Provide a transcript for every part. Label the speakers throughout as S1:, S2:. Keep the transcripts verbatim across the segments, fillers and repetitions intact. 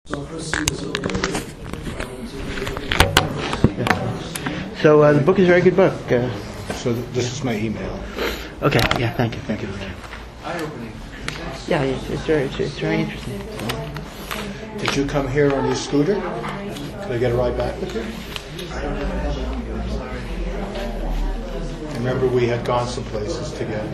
S1: So uh, the book is a very good book. Uh,
S2: so th- this is my email.
S1: Okay. Yeah. Thank you. Thank you.
S3: Eye-opening.
S1: Yeah. It's, it's very. It's, it's very interesting.
S2: Did you come here on your scooter? Can I get a ride back with you? I remember we had gone some places together.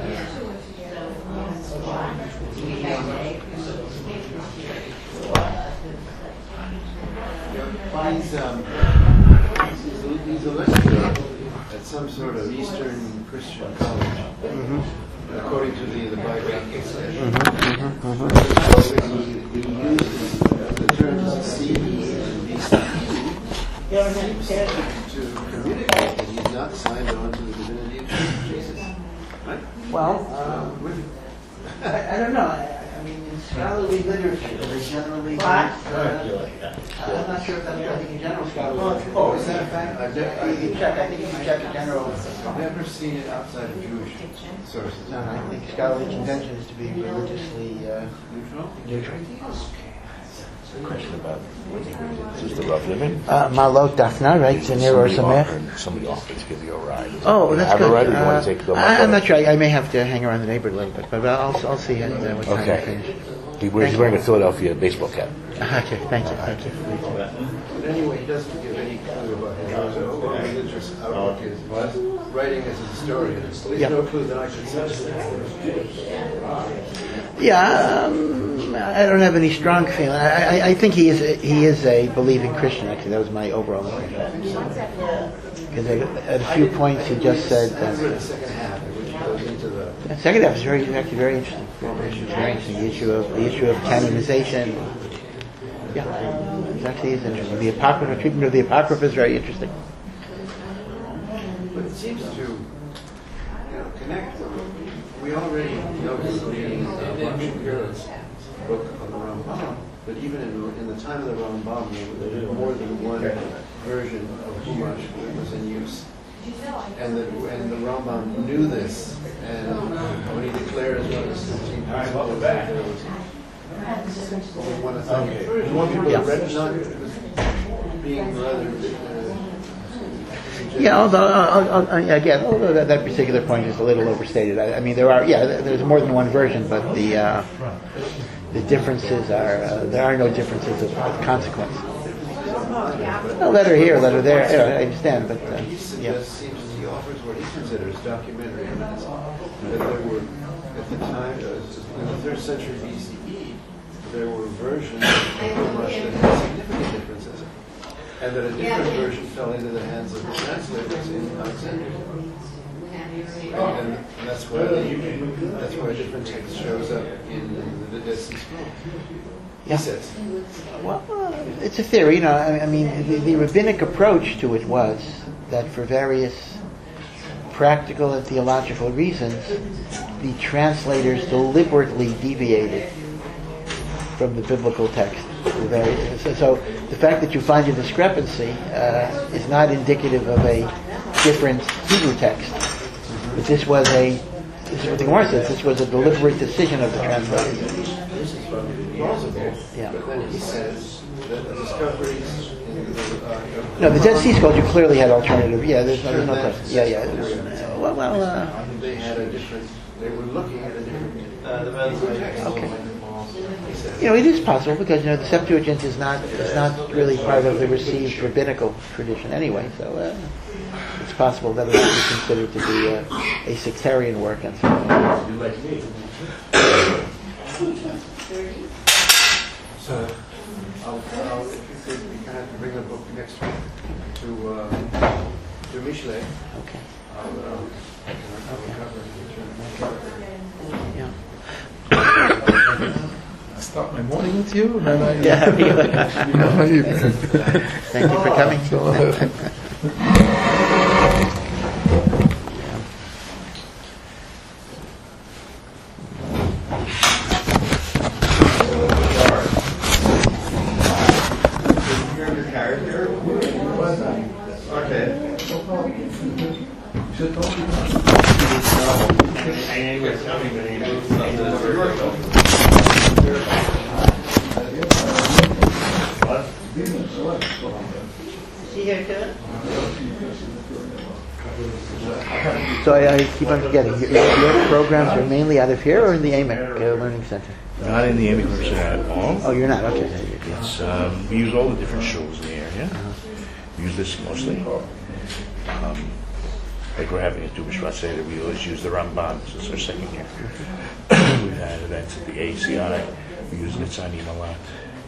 S3: He's, um, he's a lecturer at some sort of Eastern Christian college, mm-hmm. according to the, the biographical section. Mm-hmm. Mm-hmm. He, he uses the terms C E and B C to communicate that he's not signed on to the divinity of Jesus. Right?
S1: Well, um, I, I don't know. I, I mean, in scholarly literature, they generally. Uh, I'm not sure if that's I think in general scholarly. Oh, is that a fact?
S3: I've never,
S1: You can check. I think you can check in general.
S3: I've never seen it outside of Jewish sources.
S1: No, I think scholarly convention is to be religiously uh,
S3: Neutral?
S1: neutral.
S4: Question about this is the rough living.
S1: Uh, Malot Dafna, right? Zanir or Samech.
S4: Somebody offered to give you a ride.
S1: Oh, that's
S4: have
S1: good.
S4: A ride, or you
S1: uh,
S4: want to take the
S1: I, I'm not sure. I, I may have to hang around the neighborhood a little bit, but I'll I'll see it uh, what time
S4: Okay.
S1: I finish.
S4: He wears, he's wearing a Philadelphia baseball cap.
S1: Okay, thank you, thank you.
S3: But anyway, he doesn't give any clue about his own religious outlook is writing as a historian. There's
S1: Yeah.
S3: no clue that I could such.
S1: Yeah, um, I don't have any strong feeling. I, I, I think he is a, he is a believing Christian. Actually, that was my overall impression. Because at a few points he just said that.
S3: The second half, which goes into the
S1: The second half is very actually very interesting. Very, very interesting. The issue of the issue of canonization. Yeah, it actually is interesting. The apocrypha treatment of the apocrypha is very interesting.
S3: But it seems to, you know, connect. We already know from reading uh, Mark Shapira's book on the Rambam, but even in, in the time of the Rambam, there was more than one version of Chumash that was in use. And the, and the Rambam knew this, and when he declared as one of his fifteen principles, that there was only one authority. There's one people
S1: Yeah.
S3: that read not being rather. Uh,
S1: Yeah, although uh, uh, again, although that, that particular point is a little overstated. I, I mean, there are yeah, there's more than one version, but the uh, the differences are uh, there are no differences of, of consequence. A letter here, a letter there. You know, I understand, but uh,
S3: He
S1: yeah.
S3: suggests, seems he offers what he considers documentary evidence that there were, at the time, uh, in the third century B C E, there were versions of Chumash that had significant differences, and that a different version fell into the hands of the translators in Alexandria. And, and that's why that's why a different text shows up in, in the Dead Sea Scrolls.
S1: Yeah.
S3: He says.
S1: Well, uh, it's a theory, you know. I, I mean, the, the rabbinic approach to it was that for various practical and theological reasons, the translators deliberately deviated from the biblical text. The very, so, so the fact that you find a discrepancy uh, is not indicative of a different Hebrew text. But this was a, this is what the Gemara says, this was a deliberate decision of the translators.
S3: This is plausible,
S1: Yeah.
S3: but then he says that the discoveries in the, uh,
S1: No, the Dead Sea Scrolls, you clearly had alternative. Yeah, there's no, there's no question. Yeah, yeah. Well, well uh,
S3: they had a different, they were looking at a different uh, text.
S1: okay. You know, it is possible because you know the Septuagint is not is not really part of the received rabbinical tradition anyway. So uh, it's possible that it would be considered to be a, a sectarian work and so on.
S3: So, I'll, I'll, if you could, you kind of have to bring the book next week to uh, to Michelet.
S1: Okay.
S3: I'll, uh, I'll cover it.
S1: Yeah.
S5: I start my morning with you, and then I.
S1: Yeah.
S5: How are you?
S1: Thank you for coming.
S6: she here too?
S1: So I, I keep on forgetting. Your, your programs are mainly out of here or in the A M E C uh, Learning Center?
S4: Not in the A M E C Learning Center at all.
S1: Oh, you're not? Okay.
S4: It's, um, we use all the different shows in the area. We use this mostly. Um, like we're having a Tu B'Shvat Seder, we always use the Ramban. This is our second year. We've had events at the A C I. We use Nitzanim a lot.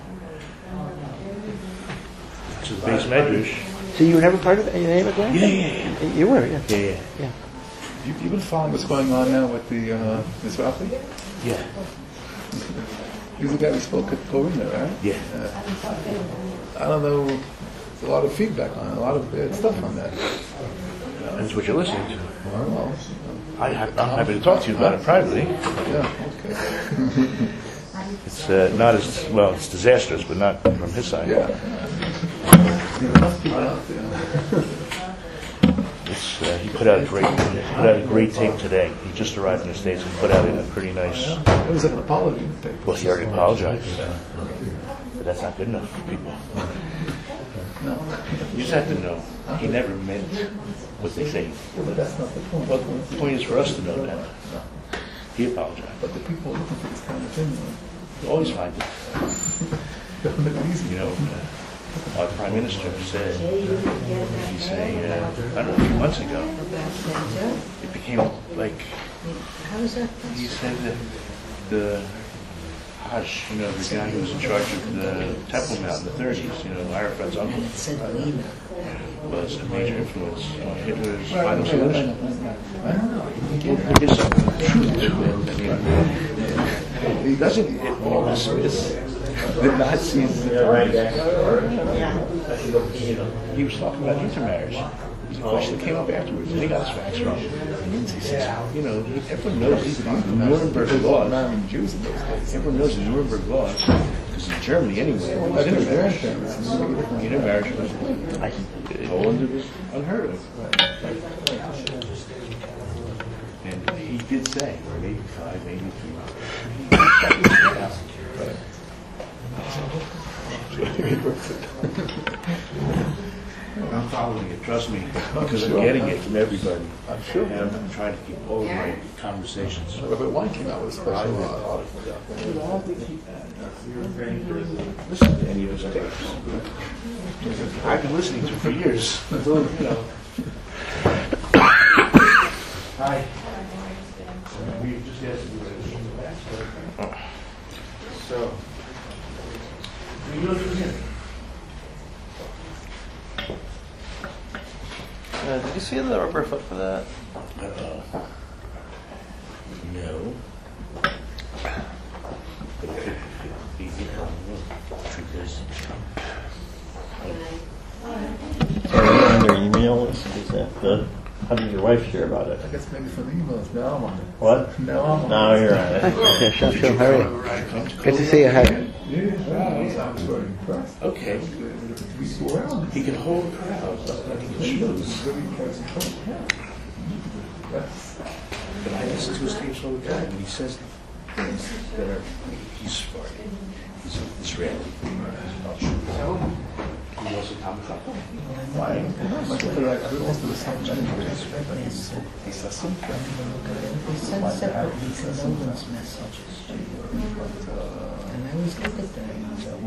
S4: So the base medrash.
S1: So you were never part of the A M E C Learning
S4: Yeah,
S1: Center?
S4: yeah, yeah.
S1: You were, yeah.
S4: Yeah, yeah.
S1: Yeah.
S5: You, you've been following what's going on now with the uh, Mizrahi?
S4: Yeah.
S5: He's the guy we spoke at Corina, right?
S4: Yeah.
S5: Uh, I don't know. There's a lot of feedback on it, a lot of bad stuff on that.
S4: That's what you're listening to.
S5: Well,
S4: I have, I'm happy to talk to you about it privately.
S5: yeah, okay.
S4: It's uh, not as, well, it's disastrous, but not from his side.
S5: Yeah. There's enough people out there.
S4: It's, uh, he put out a great, put out a great tape today. He just arrived in the States and put out a pretty nice.
S5: It was like an apology tape.
S4: Well, he already apologized, but that's not good enough for people. You just have to know he never meant what they say.
S5: But that's not the point.
S4: Well, the point is for us to know that he apologized.
S5: But the people are looking for this kind of thing.
S4: You always find it.
S5: Don't make it easy.
S4: You know, uh, our prime minister said, he said, uh, I don't know, a few months ago, it became like,
S6: How is that
S4: he
S6: possible?
S4: said that the Hajj, you know, the guy who was in charge of the Temple Mount in the thirties, you know, Arafat's uncle,
S6: It said Lena.
S4: was a major influence on Hitler's final
S5: Right,
S4: solution.
S5: I don't know.
S4: There is some truth to it. I mean, he doesn't all dismiss the Nazis. He was talking about intermarriage. The question came up afterwards, and he got his facts wrong. He says, you know, everyone knows the Nuremberg laws.
S5: Marrying Jews in those days.
S4: Everyone knows the Nuremberg laws, because in Germany anyway, it was
S5: Like their
S4: intermarriage.
S5: grandparents.
S4: Intermarriage was, in Poland it was unheard of. And he did say, maybe five, maybe three. I'm following it, trust me, because I'm getting it from everybody.
S5: I'm sure.
S4: And I'm trying to keep all of my conversations.
S5: Robert Wine came out with a special uh, article.
S4: Listen to any of his tapes. I've been listening to him for years. You know. Hi. We just asked you to So, we know who's in.
S7: Uh, did you see the rubber foot for that?
S4: Uh, no. But it could be, you know, because
S7: So are you on their email list? Is that the, how did your wife share about it?
S5: I guess maybe from the emails. Now I'm on it.
S7: What?
S5: Now I'm on
S7: Now you're on it.
S1: Yeah, sure, sure. How are you? Good to see you. Hi.
S5: it. Yeah, I was very impressed.
S4: okay,
S5: We go around.
S4: he can hold crowds like he can schmooze.
S5: Very impressive. That's
S4: But I listen to his tapes all the time, and he says things that are, he's Sephardi, he's Israeli, he's not sure. He also Talmud Chacham. Why?
S5: much better. I could also do the same thing. He's a simple.
S6: We send separately condolence messages to you. And I always look at them.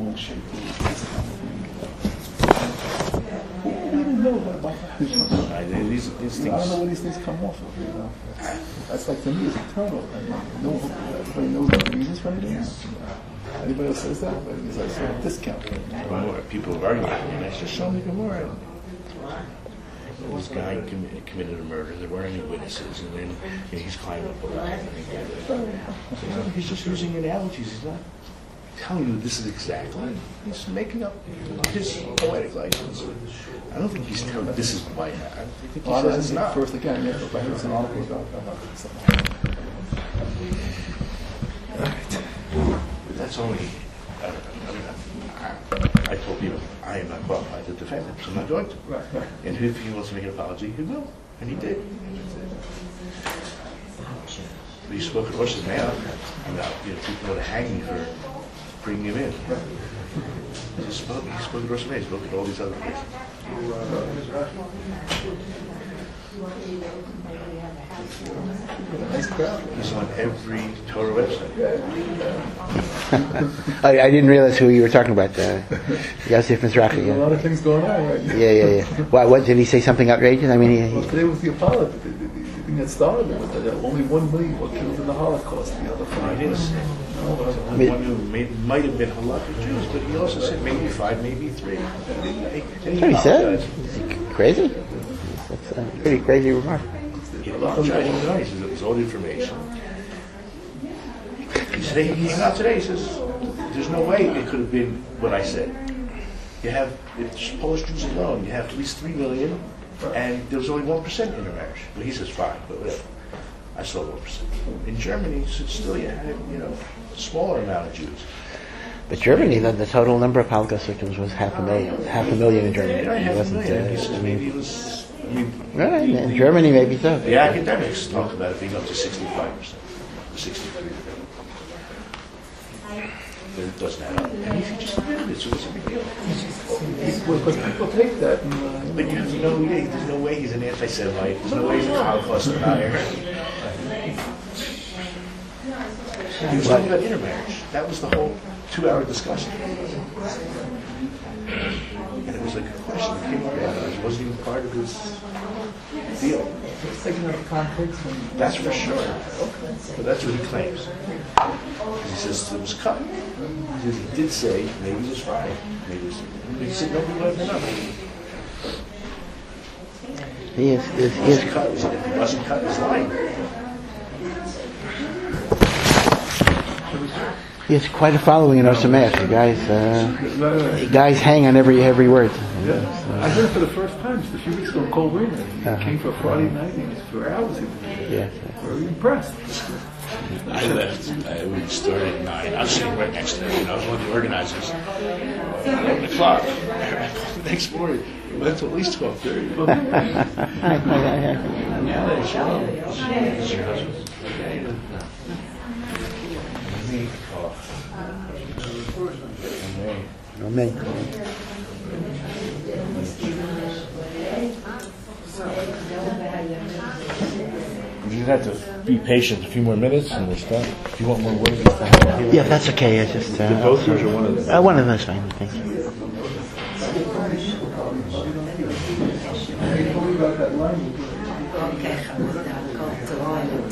S4: I, these, these
S5: I don't know
S4: things,
S5: where these things come off of, you know. That's like, to me, it's eternal. And no, everybody knows what the reasons for it is. Anybody else says that, but it's like a discount.
S4: more people are arguing, and that's just showing the Gemara. This guy commi- committed a murder. There weren't any witnesses, and then you know, he's climbing up a ladder. You know, he's just using analogies. He's not telling you this is exactly. He's making up his poetic license. I don't think he's telling you this is why. I think he
S5: Well, I
S4: says
S5: didn't
S4: it's
S5: see
S4: not.
S5: it first again, yeah, but there's an article about about something.
S4: But that's only. I, don't know, I, mean, I, I told people I am not qualified to defend him, so I'm not going to.
S5: Right, right.
S4: And if he wants to make an apology, he will, and he did. But he spoke at Rosh Hashanah about you know people that are hanging for bringing him in. He spoke, he spoke at WrestleMania, he spoke at all these other places.
S5: Nice crowd.
S4: He's on every Torah website.
S1: I, I didn't realize who you were talking about. Uh, Yosef Mizrahi.
S5: There's a
S1: Yeah,
S5: lot of things going on right now.
S1: yeah, yeah. yeah. What, what did he say? Something outrageous? I mean, he,
S5: Well,
S1: he,
S5: today was the Apollo. The, the, the, the thing that started it was that only one million were killed in the Holocaust. The other five.
S4: It is.
S5: No, well,
S4: One who may, might have been halakha Jews, but he also said maybe five, maybe three. And he
S1: that's what he said.
S4: apologized.
S1: Is he crazy? That's a pretty crazy remark.
S4: He apologized. He denied. He said it was all information. He said, he came out today, he says, there's no way it could have been what I said. You have, it's Polish Jews alone, you have at least three million, and there was only one percent intermarriage. Well, he says fine, but whatever. I saw one percent. In Germany, so still you had, you know, a smaller amount of Jews.
S1: But Germany, the, the total number of Holocaust victims was half a million. Half a million in Germany.
S4: Yeah,
S1: It
S4: half a
S1: wasn't.
S4: million.
S1: Uh,
S4: He says
S1: I
S4: maybe
S1: mean,
S4: it was, I mean,
S1: right,
S4: the-
S1: in
S4: the-
S1: Germany maybe so.
S4: The academics talk about it being up to sixty-five percent, sixty-three percent. But it doesn't add up. And he just admitted it, so it's a big deal.
S5: because people take that. And, uh,
S4: But you have to know, yeah, there's no way he's an anti-Semite. There's no way he's a Holocaust denier. He was talking about intermarriage. That was the whole two-hour discussion. And it was like a question that came up afterwards. It wasn't even part of his deal.
S6: It's taking out the conflicts and
S4: That's for sure. But that's what he claims. He says it was cut. He says he did say maybe it was fried. Maybe it was, he said nobody would have enough.
S1: He is. is,
S4: He
S1: he
S4: was
S1: is
S4: cut. If he wasn't cut, he's lying.
S1: He has quite a following in Osameach. The guys, uh, the guys hang on every every word.
S5: Yeah. I heard it for the first time just a few weeks ago. Cole Weiner. He
S1: Uh-huh.
S5: came for Friday night. He was for hours. He was
S1: Yeah.
S5: very impressed.
S4: I left. I, we started at nine. I was sitting right next to him. I was one of the organizers. Eleven o'clock. The next morning, we went to at least twelve thirty.
S1: Amen.
S4: You have to be patient. A few more minutes, and we'll start. If you want more words, you have to have
S1: Yeah, that's okay. I just uh,
S4: both of or one of them.
S1: uh, one of those fine. Thank you.
S6: okay, go to Ireland.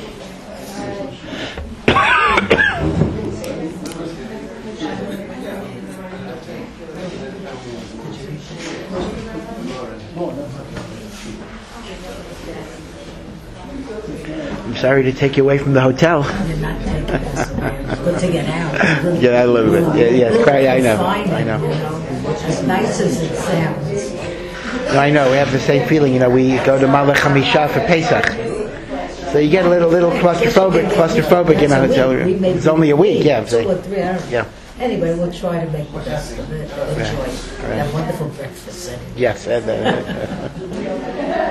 S1: I'm sorry to take you away from the hotel.
S6: You're not taking us away. It's good to get out.
S1: Get out a little bit. Yeah, yeah, it's quite, I know.
S6: Fine,
S1: I know.
S6: you know, as nice as it sounds.
S1: No, I know. We have the same feeling. You know, we go to Malach Hamisha for Pesach, so you get a little, little claustrophobic, claustrophobic in a hotel room. It's only a week, yeah.
S6: Two or three hours.
S1: Yeah.
S6: Anyway, we'll try to make the best of it. Enjoy that wonderful breakfast. Anyway.
S1: Yes. And, uh,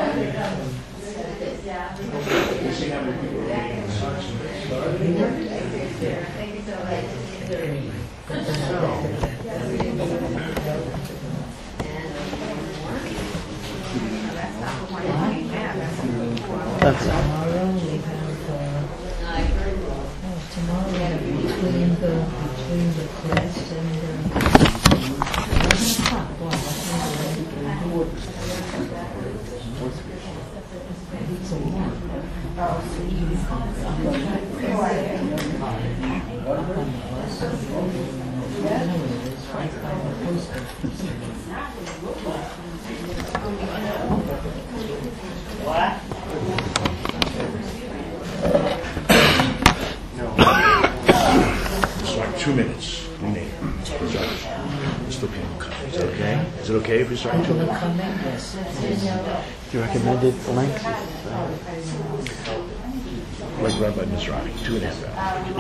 S1: that's it.
S6: Tomorrow we have, uh, oh, tomorrow we have between the, between the class and, uh, eleven o'clock. Wow, I think it's a lot.
S4: Start two minutes. You name it. Mister People come. Is that okay? Is it okay if we start in two minutes?
S6: Come in, yes.
S1: The recommended length is, uh,
S4: Like run by Miz Robbie, two and a half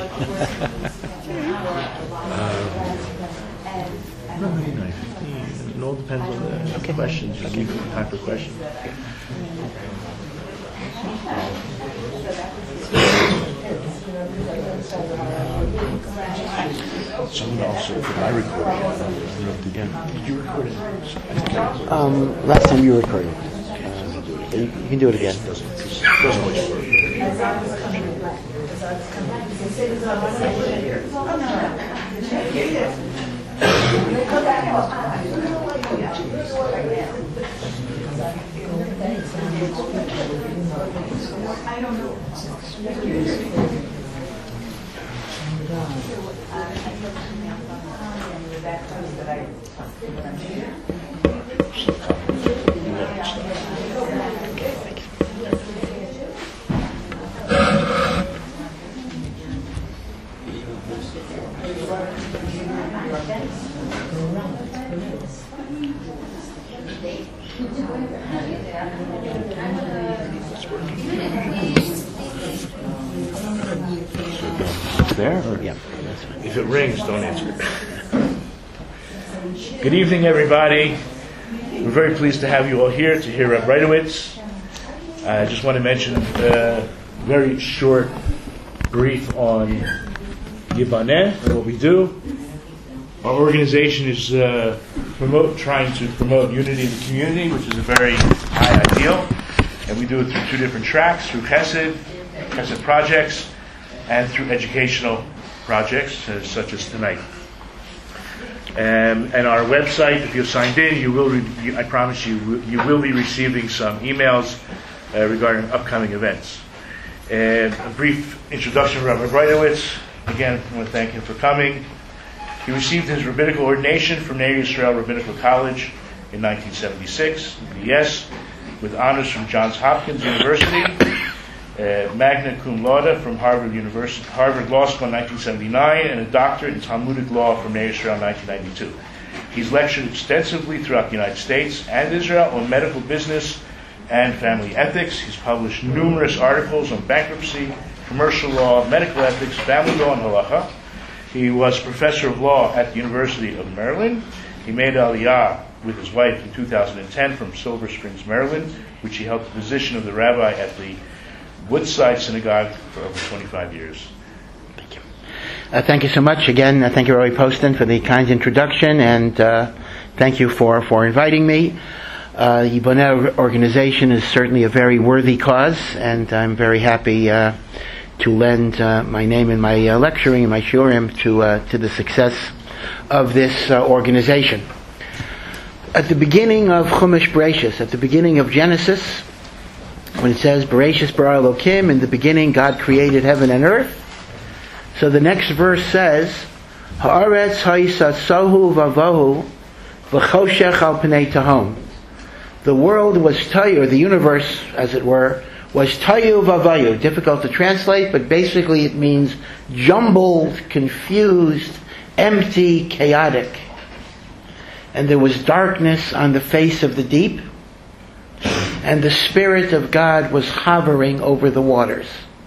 S4: hours. No, maybe nine fifteen. It all depends on the questions. You leave time for questions. Someone also, for my recording, I don't know, did, did you record it? I think I recorded it.
S1: Um, last time you recorded. Uh, you, you can do it again.
S4: Doesn't, doesn't much work.
S1: There? Or? Yeah. That's fine.
S4: If it rings, don't answer it. Good evening, everybody. We're very pleased to have you all here to hear Reb Reitowitz. I just want to mention a very short brief on Yibaneh and what we do. Our organization is uh, promote, trying to promote unity in the community, which is a very high ideal. And we do it through two different tracks, through Chesed, Chesed projects, and through educational projects, uh, such as tonight. Um, and our website, if you've signed in, you will. Re- you, I promise you, you will be receiving some emails uh, regarding upcoming events. And a brief introduction of Rabbi Reitowitz. Again, I want to thank him for coming. He received his rabbinical ordination from Ner Yisrael Rabbinical College in nineteen seventy-six, B S, with honors from Johns Hopkins University. Uh, magna cum laude from Harvard University, Harvard Law School in nineteen seventy-nine, and a doctorate in Talmudic law from Ner Yisrael in nineteen ninety-two. He's lectured extensively throughout the United States and Israel on medical business and family ethics. He's published numerous articles on bankruptcy, commercial law, medical ethics, family law, and halacha. He was professor of law at the University of Maryland. He made Aliyah with his wife in two thousand ten from Silver Springs, Maryland, which he held the position of the rabbi at the Woodside Synagogue for over twenty-five years.
S1: Thank you. Uh, thank you so much. Again, uh, thank you, Roy Poston, for the kind introduction, and uh, thank you for, for inviting me. Uh, the Yibaneh organization is certainly a very worthy cause, and I'm very happy uh, to lend uh, my name and my uh, lecturing and my shurim to, uh, to the success of this uh, organization. At the beginning of Chumash Bereshis, at the beginning of Genesis, when it says, Bereshis bara Elokim, in the beginning God created heaven and earth. So the next verse says, Haaretz ha'isasahu vavohu v'choshech al pnei tahom. The world was tayu, or the universe, as it were, was tayu vavayu. Difficult to translate, but basically it means jumbled, confused, empty, chaotic. And there was darkness on the face of the deep, and the Spirit of God was hovering over the waters.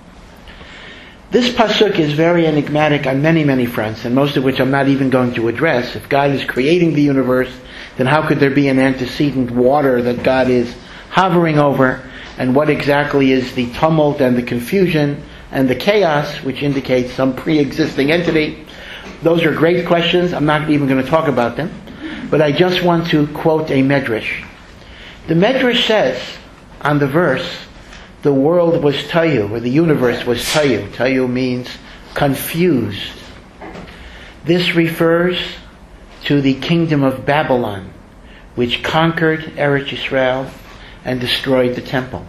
S1: This pasuk is very enigmatic on many, many fronts, and most of which I'm not even going to address. If God is creating the universe, then how could there be an antecedent water that God is hovering over? And what exactly is the tumult and the confusion and the chaos, which indicates some pre-existing entity? Those are great questions. I'm not even going to talk about them. But I just want to quote a medrash. The medrash says, on the verse, the world was tayu, or the universe was tayu. Tayu means confused. This refers to the kingdom of Babylon, which conquered Eretz Yisrael and destroyed the temple.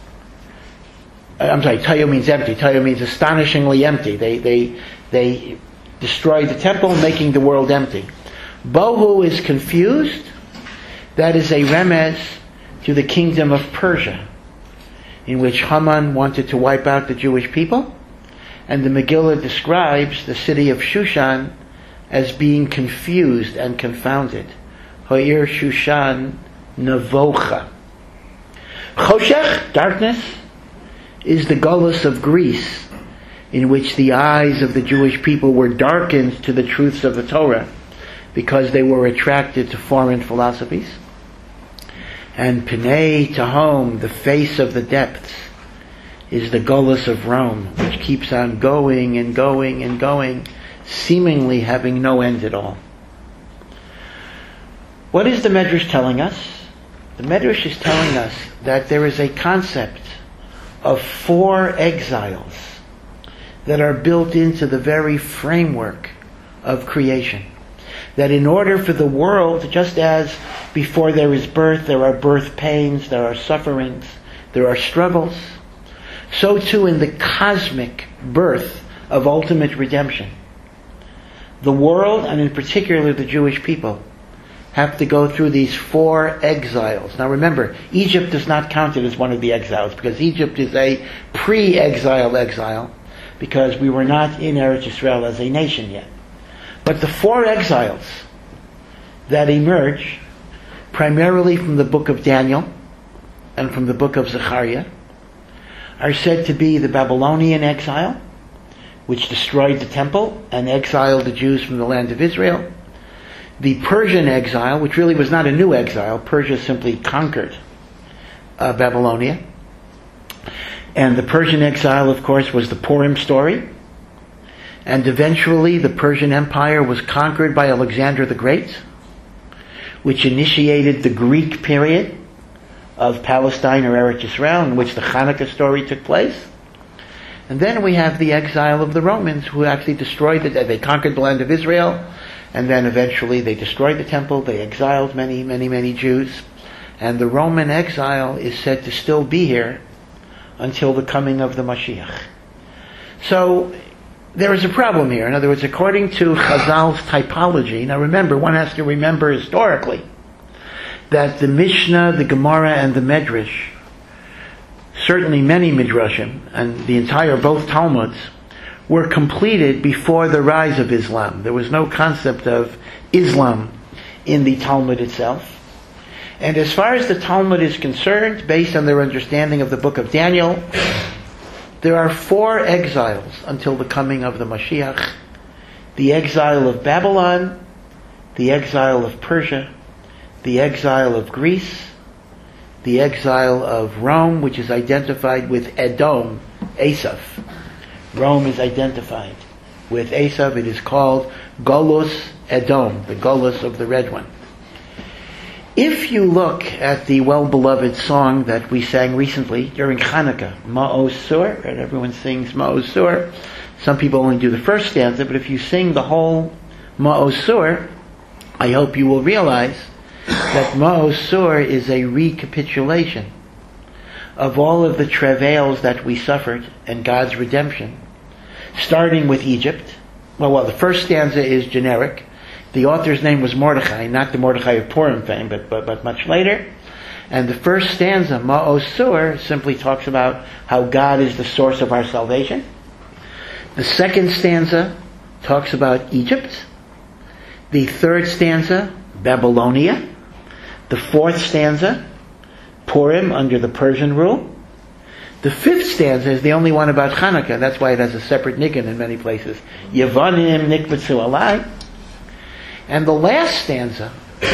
S1: I'm sorry, tayu means empty. Tayu means astonishingly empty. They, they, they destroyed the temple, making the world empty. Bohu is confused. That is a remez to the kingdom of Persia, in which Haman wanted to wipe out the Jewish people, and the Megillah describes the city of Shushan as being confused and confounded. Ha'ir Shushan Nevocha. Choshech, darkness, is the Golus of Greece, in which the eyes of the Jewish people were darkened to the truths of the Torah because they were attracted to foreign philosophies. And Pnei Tahom, the face of the depths, is the Golus of Rome, which keeps on going and going and going, seemingly having no end at all. What is the Medrash telling us? The Medrash is telling us that there is a concept of four exiles that are built into the very framework of creation. That in order for the world, just as before there is birth, there are birth pains, there are sufferings, there are struggles, so too in the cosmic birth of ultimate redemption, the world, and in particular the Jewish people, have to go through these four exiles. Now remember, Egypt is not counted as one of the exiles, because Egypt is a pre-exile exile, because we were not in Eretz Yisrael as a nation yet. But the four exiles that emerge primarily from the book of Daniel and from the book of Zechariah are said to be the Babylonian exile, which destroyed the temple and exiled the Jews from the land of Israel; the Persian exile, which really was not a new exile. Persia simply conquered uh, Babylonia. And the Persian exile, of course, was the Purim story. And eventually the Persian Empire was conquered by Alexander the Great, which initiated the Greek period of Palestine or Eretz Yisrael, in which the Hanukkah story took place. And then we have the exile of the Romans, who actually destroyed it. They conquered the land of Israel, and then eventually they destroyed the temple. They exiled many, many, many Jews. And the Roman exile is said to still be here until the coming of the Mashiach. So there is a problem here. In other words, according to Chazal's typology, now remember, one has to remember historically that the Mishnah, the Gemara, and the Medrash, certainly many Midrashim, and the entire, both Talmuds, were completed before the rise of Islam. There was no concept of Islam in the Talmud itself. And as far as the Talmud is concerned, based on their understanding of the book of Daniel, there are four exiles until the coming of the Mashiach. The exile of Babylon, the exile of Persia, the exile of Greece, the exile of Rome, which is identified with Edom, Esav. Rome is identified with Esav. It is called Golus Edom, the Golus of the Red One. If you look at the well-beloved song that we sang recently during Hanukkah, Ma'oz Sur, right? Everyone sings Ma'oz Sur. Some people only do the first stanza, but if you sing the whole Ma'oz Sur, I hope you will realize that Ma'oz Sur is a recapitulation of all of the travails that we suffered and God's redemption, starting with Egypt. Well, well, the first stanza is generic. The author's name was Mordechai, not the Mordechai of Purim fame, but, but, but much later. And the first stanza, Ma'oz Sur, simply talks about how God is the source of our salvation. The second stanza talks about Egypt. The third stanza, Babylonia. The fourth stanza, Purim under the Persian rule. The fifth stanza is the only one about Hanukkah. That's why it has a separate nigun in many places. Yevanim nikbetzu alai. And the last stanza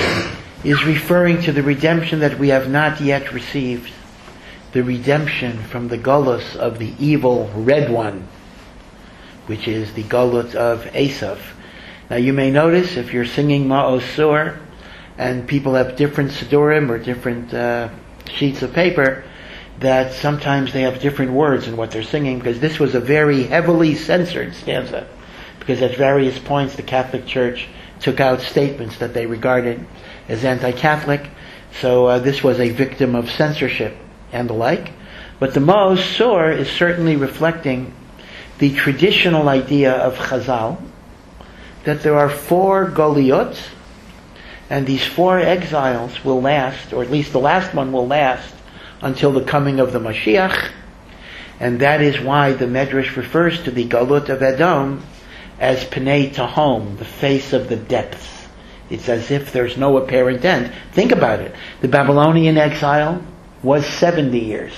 S1: is referring to the redemption that we have not yet received. The redemption from the Golus of the evil Red One, which is the Golus of Esav. Now you may notice, if you're singing Ma'oz Sur, and people have different Sidurim or different uh, sheets of paper, that sometimes they have different words in what they're singing, because this was a very heavily censored stanza. Because at various points the Catholic Church took out statements that they regarded as anti-Catholic, so uh, this was a victim of censorship and the like. But the Ma'oz Sur is certainly reflecting the traditional idea of Chazal, that there are four Goliot, and these four exiles will last, or at least the last one will last, until the coming of the Mashiach. And that is why the Medrash refers to the Galut of Edom as Pnei Tahom, the face of the depths. It's as if there's no apparent end. Think about it. The Babylonian exile was seventy years.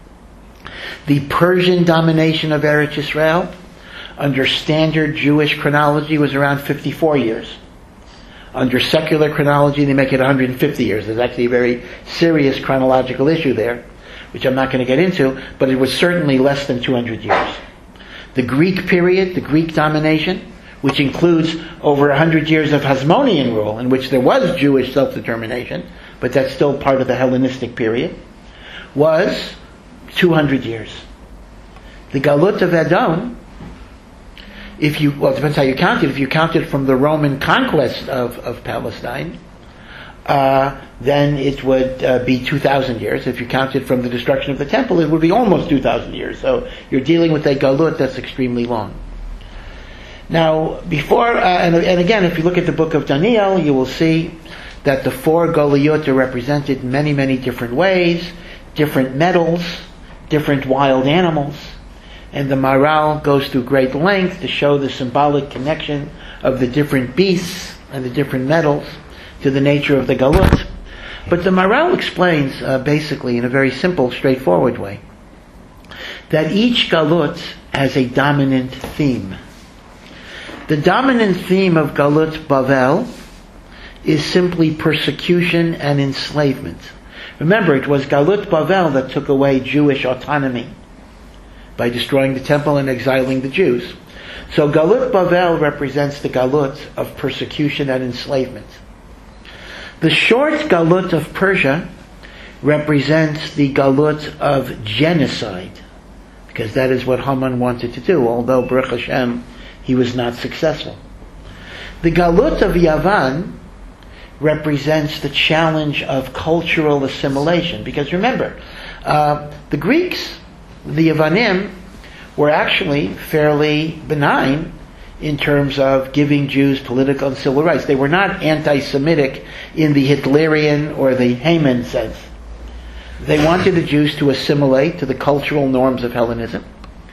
S1: The Persian domination of Eretz Yisrael, under standard Jewish chronology, was around fifty-four years. Under secular chronology, they make it one hundred fifty years. There's actually a very serious chronological issue there. which I'm not going to get into, but it was certainly less than two hundred years. The Greek period, the Greek domination, which includes over one hundred years of Hasmonean rule, in which there was Jewish self-determination, but that's still part of the Hellenistic period, was two hundred years. The Galut of Edom, if you, well, it depends how you count it. If you count it from the Roman conquest of, of Palestine, uh, then it would uh, be two thousand years. If you count it from the destruction of the temple, it would be almost two thousand years. So you're dealing with a Galut that's extremely long. Now, before, uh, and, and again, if you look at the book of Daniel, you will see that the four Goliyot are represented in many, many different ways, different metals, different wild animals. And the Maharal goes through great length to show the symbolic connection of the different beasts and the different metals to the nature of the Galut. But the Maharal explains, uh, basically, in a very simple, straightforward way, that each Galut has a dominant theme. The dominant theme of Galut Bavel is simply persecution and enslavement. Remember, it was Galut Bavel that took away Jewish autonomy by destroying the temple and exiling the Jews. So Galut Bavel represents the Galut of persecution and enslavement. The short Galut of Persia represents the Galut of genocide, because that is what Haman wanted to do, although Baruch Hashem, he was not successful. The Galut of Yavan represents the challenge of cultural assimilation, because remember, uh, the Greeks, the Yavanim, were actually fairly benign in terms of giving Jews political and civil rights. They were not anti-Semitic in the Hitlerian or the Haman sense. They wanted the Jews to assimilate to the cultural norms of Hellenism.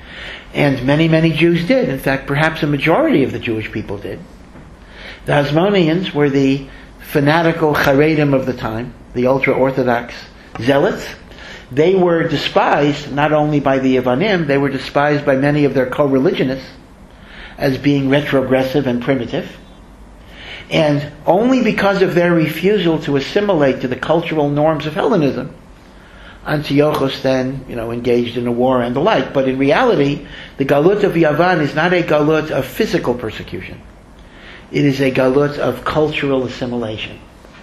S1: And many, many Jews did. In fact, perhaps a majority of the Jewish people did. The Hasmoneans were the fanatical Haredim of the time, the ultra-Orthodox zealots. They were despised not only by the Yavanim, they were despised by many of their co-religionists as being retrogressive and primitive. And only because of their refusal to assimilate to the cultural norms of Hellenism, Antiochus then, you know, engaged in a war and the like. But in reality, the Galut of Yavan is not a Galut of physical persecution. It is a Galut of cultural assimilation.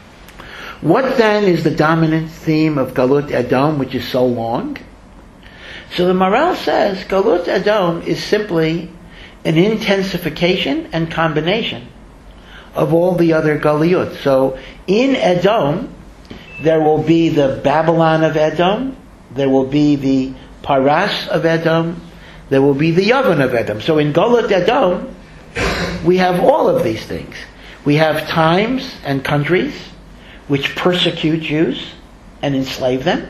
S1: What then is the dominant theme of Galut Edom, which is so long? So the Maharal says Galut Edom is simply an intensification and combination of all the other Galiyut. So in Edom, there will be the Babylon of Edom, there will be the Paras of Edom, there will be the Yavan of Edom. So in Galut Edom, we have all of these things. We have times and countries which persecute Jews and enslave them.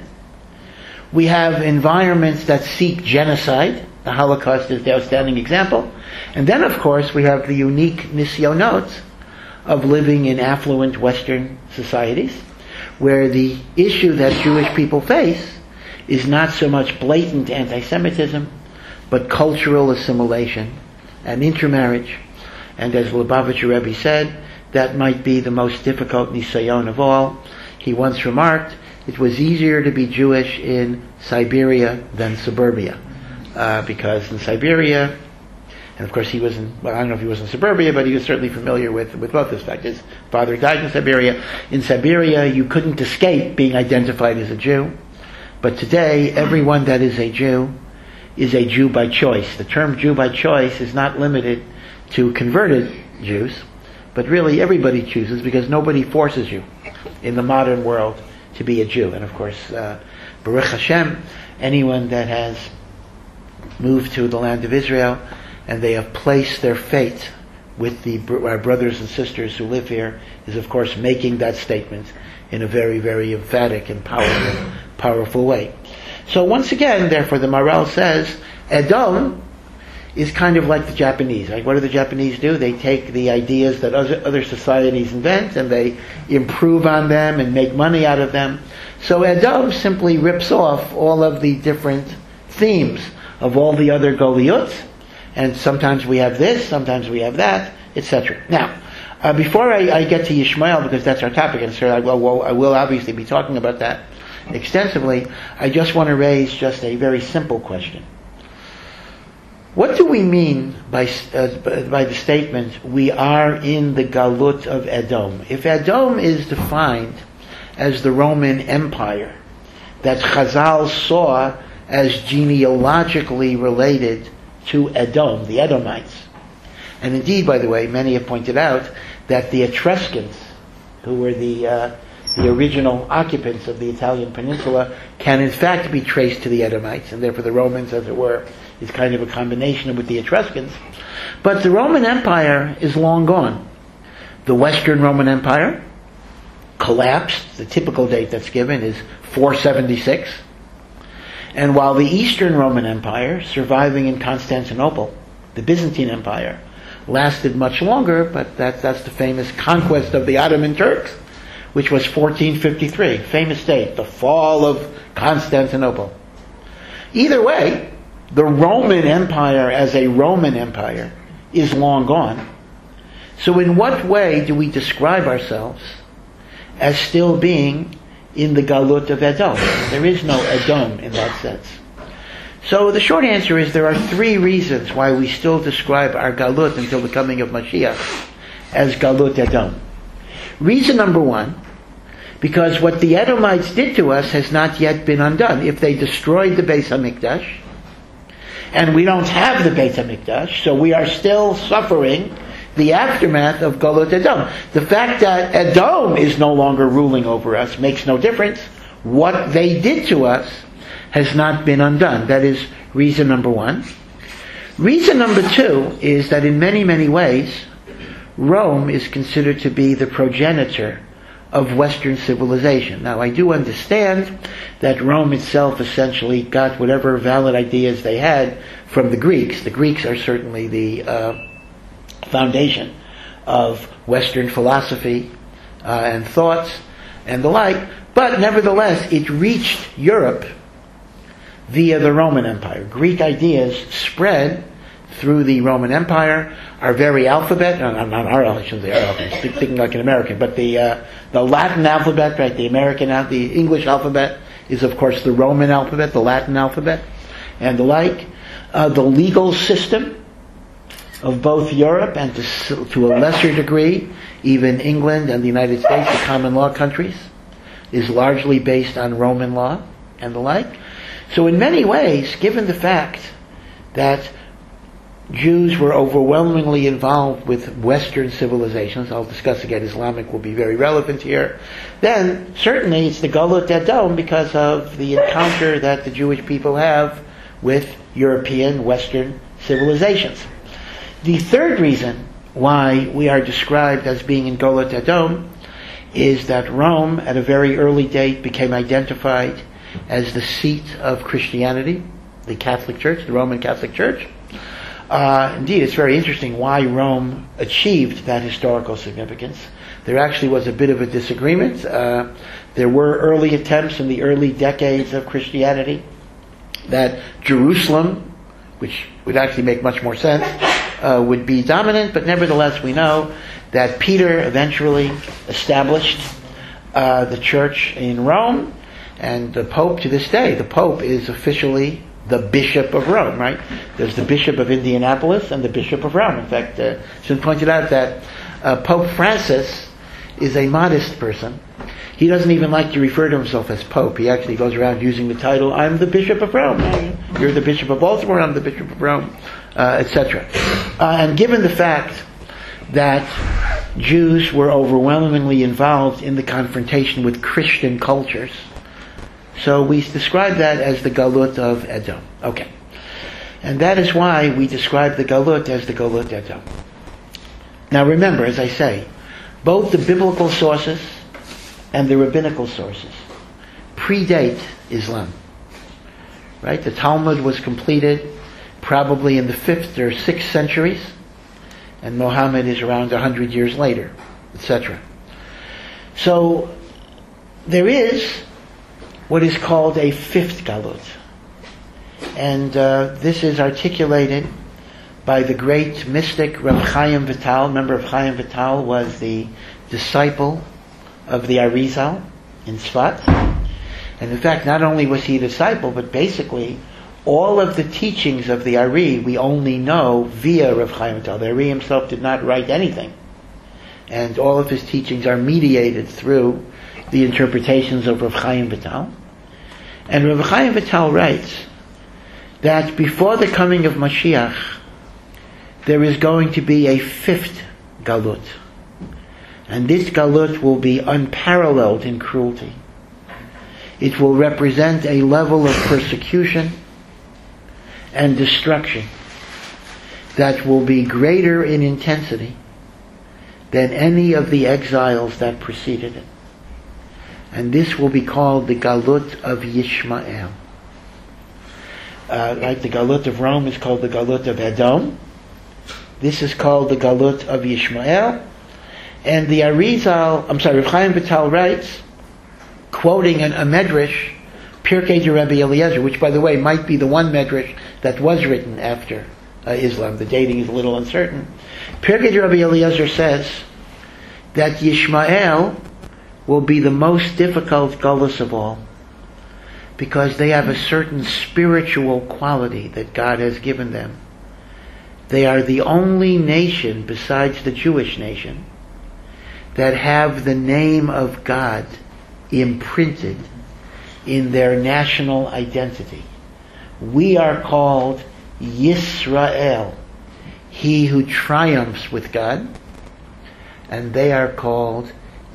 S1: We have environments that seek genocide. The Holocaust is the outstanding example. And then, of course, we have the unique nisyonot of living in affluent Western societies, where the issue that Jewish people face is not so much blatant anti-Semitism, but cultural assimilation and intermarriage. And as Lubavitcher Rebbe said, that might be the most difficult nisayon of all. He once remarked, it was easier to be Jewish in Siberia than suburbia. Uh, because in Siberia, and of course he was in, well, I don't know if he was in suburbia, but he was certainly familiar with, with both aspects. His father died in Siberia. In Siberia, you couldn't escape being identified as a Jew. But today, everyone that is a Jew is a Jew by choice. The term Jew by choice is not limited to converted Jews, but really everybody chooses, because nobody forces you in the modern world to be a Jew. And of course, uh, Baruch Hashem, anyone that has moved to the land of Israel and they have placed their fate with the our brothers and sisters who live here is of course making that statement in a very, very emphatic and powerful, powerful way. So once again, therefore, the Maharal says, Edom is kind of like the Japanese. Like, what do the Japanese do? They take the ideas that other, other societies invent and they improve on them and make money out of them. So Edom simply rips off all of the different themes of all the other Goliyot, and sometimes we have this, sometimes we have that, et cetera. Now, uh, before I, I get to Yishmael, because that's our topic, and so I will, well, I will obviously be talking about that extensively. I just want to raise just a very simple question. What do we mean by uh, by the statement, we are in the Galut of Edom? If Edom is defined as the Roman Empire that Chazal saw as genealogically related to Edom, the Edomites, and indeed, by the way, many have pointed out that the Etruscans, who were the uh, the original occupants of the Italian peninsula, can in fact be traced to the Edomites, and therefore the Romans, as it were, is kind of a combination with the Etruscans. But the Roman Empire is long gone. The Western Roman Empire collapsed. The typical date that's given is four seventy-six. And while the Eastern Roman Empire, surviving in Constantinople, the Byzantine Empire, lasted much longer, but that, that's the famous conquest of the Ottoman Turks, which was fourteen fifty-three. Famous date, the fall of Constantinople. Either way, the Roman Empire as a Roman Empire is long gone. So in what way do we describe ourselves as still being in the Galut of Edom? There is no Edom in that sense. So the short answer is there are three reasons why we still describe our Galut until the coming of Mashiach as Galut Edom. Reason number one, because what the Edomites did to us has not yet been undone. If they destroyed the Beis HaMikdash, and we don't have the Beit HaMikdash, so we are still suffering the aftermath of Galut Edom. The fact that Edom is no longer ruling over us makes no difference. What they did to us has not been undone. That is reason number one. Reason number two is that in many, many ways, Rome is considered to be the progenitor of Western civilization. Now, I do understand that Rome itself essentially got whatever valid ideas they had from the Greeks. The Greeks are certainly the uh, foundation of Western philosophy uh, and thoughts and the like, but nevertheless, it reached Europe via the Roman Empire. Greek ideas spread through the Roman Empire. Our very alphabet, no, not our, I shouldn't say our alphabet, thinking like an American, but the uh, the Latin alphabet, right, the American, the English alphabet is of course the Roman alphabet, the Latin alphabet, and the like. Uh, the legal system of both Europe and to, to a lesser degree, even England and the United States, the common law countries, is largely based on Roman law and the like. So in many ways, given the fact that Jews were overwhelmingly involved with Western civilizations, I'll discuss again, Islamic will be very relevant here, then certainly it's the Galut Edom because of the encounter that the Jewish people have with European Western civilizations. The third reason why we are described as being in Galut Edom is that Rome, at a very early date, became identified as the seat of Christianity, the Catholic Church, the Roman Catholic Church. Uh, indeed, it's very interesting why Rome achieved that historical significance. There actually was a bit of a disagreement. Uh, there were early attempts in the early decades of Christianity that Jerusalem, which would actually make much more sense, uh, would be dominant, but nevertheless we know that Peter eventually established uh, the church in Rome, and the Pope to this day, the Pope is officially the Bishop of Rome, right? There's the Bishop of Indianapolis and the Bishop of Rome. In fact, uh, it's been pointed out that uh, Pope Francis is a modest person. He doesn't even like to refer to himself as Pope. He actually goes around using the title, I'm the Bishop of Rome. You're the Bishop of Baltimore, I'm the Bishop of Rome, uh, et cetera. Uh, and given the fact that Jews were overwhelmingly involved in the confrontation with Christian cultures, so we describe that as the Galut of Edom. Okay. And that is why we describe the Galut as the Galut Edom. Now remember, as I say, both the biblical sources and the rabbinical sources predate Islam. Right? The Talmud was completed probably in the fifth or sixth centuries, and Muhammad is around a hundred years later, et cetera. So there is what is called a fifth Galut. And uh, this is articulated by the great mystic Rav Chaim Vital. Remember, Rav Chaim Vital was the disciple of the Arizal in Tzfat. And in fact, not only was he a disciple, but basically all of the teachings of the Ari we only know via Rav Chaim Vital. The Ari himself did not write anything. And all of his teachings are mediated through the interpretations of Rav Chaim Vital. And Rav Chaim Vital writes that before the coming of Mashiach, there is going to be a fifth galut. And this galut will be unparalleled in cruelty. It will represent a level of persecution and destruction that will be greater in intensity than any of the exiles that preceded it. And this will be called the galut of Yishmael. Uh, like the galut of Rome is called the galut of Edom. This is called the galut of Yishmael. And the Arizal, I'm sorry, Rav Chaim Vital writes, quoting an, a medrash, Pirkei de Rabbi Eliezer, which by the way might be the one medrash that was written after uh, Islam. The dating is a little uncertain. Pirkei de Rabbi Eliezer says that Yishmael will be the most difficult galus of all, because they have a certain spiritual quality that God has given them. They are the only nation besides the Jewish nation that have the name of God imprinted in their national identity. We are called Yisrael, he who triumphs with God, and they are called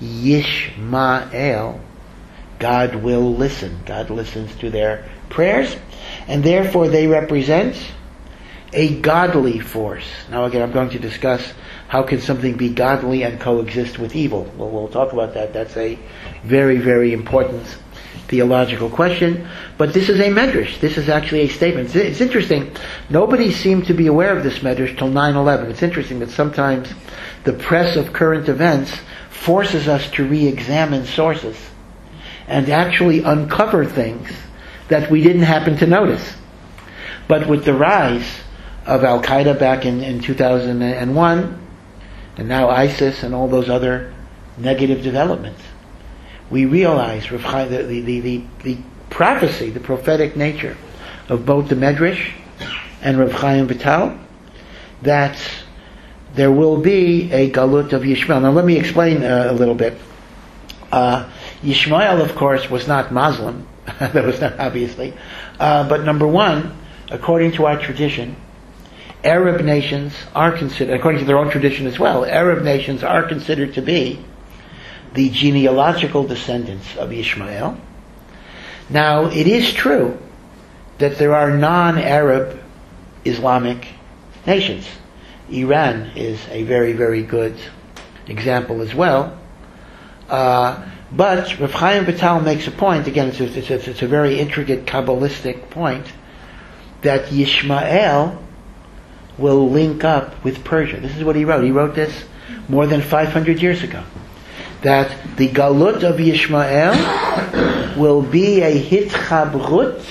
S1: Yishmael, God will listen. God listens to their prayers, and therefore they represent a godly force. Now again, I'm going to discuss how can something be godly and coexist with evil. Well, we'll talk about that. That's a very, very important theological question. But this is a medrash. This is actually a statement. It's interesting. Nobody seemed to be aware of this medrash till nine eleven. It's interesting that sometimes the press of current events forces us to re-examine sources and actually uncover things that we didn't happen to notice. But with the rise of Al-Qaeda back in, in two thousand one, and now ISIS and all those other negative developments, we realize Rav Chaim, the, the, the, the, the prophecy, the prophetic nature of both the Medrash and Rav Chaim Vital, that there will be a galut of Yishmael. Now let me explain uh, a little bit. Uh, Yishmael, of course, was not Muslim. That was not obviously. Uh, but number one, according to our tradition, Arab nations are considered, according to their own tradition as well, Arab nations are considered to be the genealogical descendants of Ishmael. Now, it is true that there are non-Arab Islamic nations. Iran is a very, very good example as well. Uh, but Rav Chaim Vital makes a point, again, it's a, it's, a, it's a very intricate Kabbalistic point, that Yishmael will link up with Persia. This is what he wrote. He wrote this more than five hundred years ago. That the Galut of Yishmael will be a hitchabrut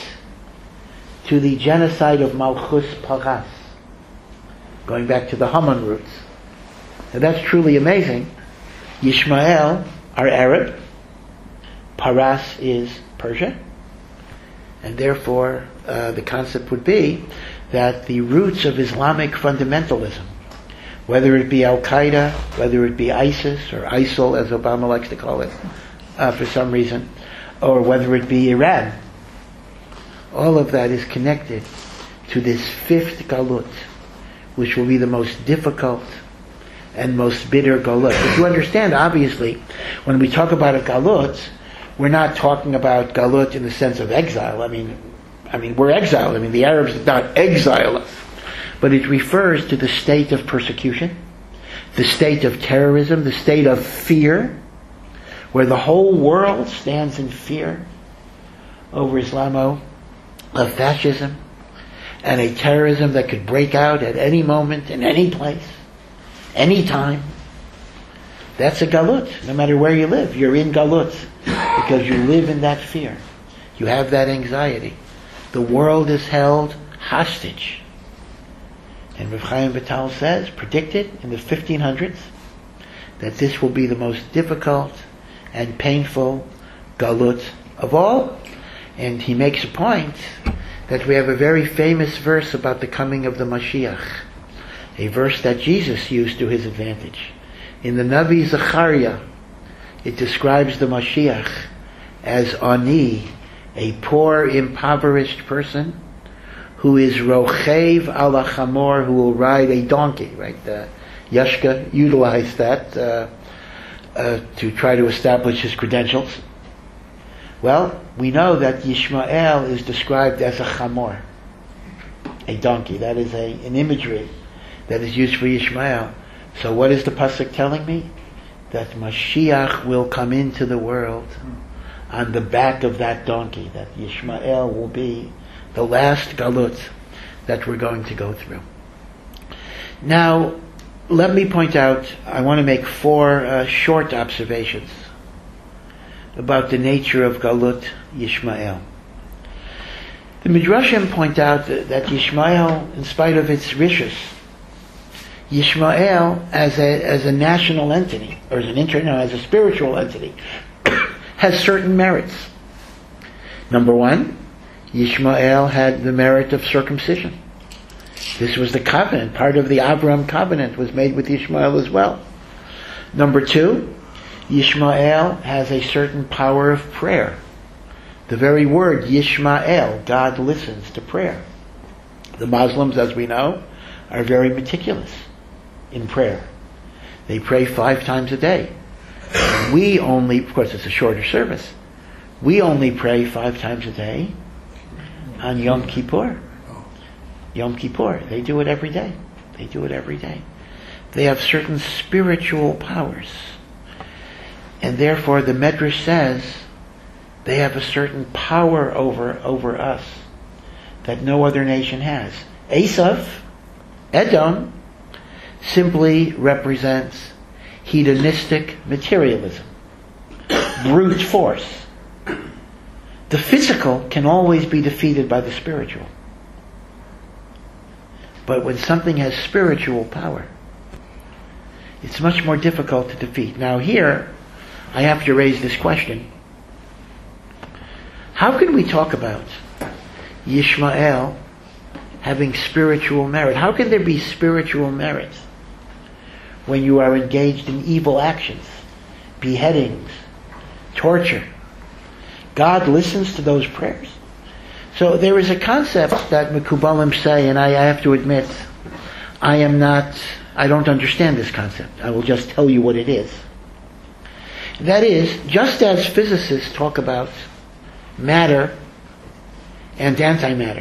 S1: to the genocide of Malchus Paras, going back to the Haman roots. Now that's truly amazing. Yishmael are Arab, Paras is Persia, and therefore uh, the concept would be that the roots of Islamic fundamentalism, whether it be Al-Qaeda, whether it be ISIS, or ISIL as Obama likes to call it, uh, for some reason, or whether it be Iran, all of that is connected to this fifth galut, which will be the most difficult and most bitter galut. But you understand, obviously, when we talk about a galut, we're not talking about galut in the sense of exile. I mean, I mean, we're exiled. I mean, the Arabs did not exile us. But it refers to the state of persecution, the state of terrorism, the state of fear, where the whole world stands in fear over Islamo, of fascism, and a terrorism that could break out at any moment, in any place, any time. That's a galut. No matter where you live, you're in galut, because you live in that fear. You have that anxiety. The world is held hostage. And Rav Chaim Vital says, predicted in the fifteen hundreds, that this will be the most difficult and painful galut of all. And he makes a point that we have a very famous verse about the coming of the Mashiach, a verse that Jesus used to his advantage. In the Navi Zechariah, it describes the Mashiach as Ani, a poor, impoverished person who is Rochev ala Chamor, who will ride a donkey, right? Uh, Yashka utilized that uh, uh, to try to establish his credentials. Well, we know that Yishmael is described as a Chamor, a donkey. That is a, an imagery that is used for Yishmael. So what is the pasuk telling me? That Mashiach will come into the world on the back of that donkey, that Yishmael will be the last galut that we're going to go through. Now, let me point out, I want to make four uh, short observations about the nature of galut Yishmael. The Midrashim point out that, that Yishmael, in spite of its riches, Yishmael as a as a national entity, or as an inter, no, as a spiritual entity, has certain merits. Number one, Yishmael had the merit of circumcision. This was the covenant. Part of the Abraham covenant was made with Yishmael as well. Number two, Yishmael has a certain power of prayer. The very word Yishmael, God listens to prayer. The Muslims, as we know, are very meticulous in prayer. They pray five times a day. We only, of course it's a shorter service, we only pray five times a day on Yom Kippur. Yom Kippur. They do it every day. They do it every day. They have certain spiritual powers. And therefore the Medrash says they have a certain power over, over us that no other nation has. Esav, Edom, simply represents hedonistic materialism, brute force. The physical can always be defeated by the spiritual. But when something has spiritual power, it's much more difficult to defeat. Now here, I have to raise this question. How can we talk about Yishmael having spiritual merit? How can there be spiritual merit when you are engaged in evil actions, beheadings, torture? God listens to those prayers. So there is a concept that Mekubalim say, and I, I have to admit, I am not, I don't understand this concept. I will just tell you what it is. That is, just as physicists talk about matter and antimatter,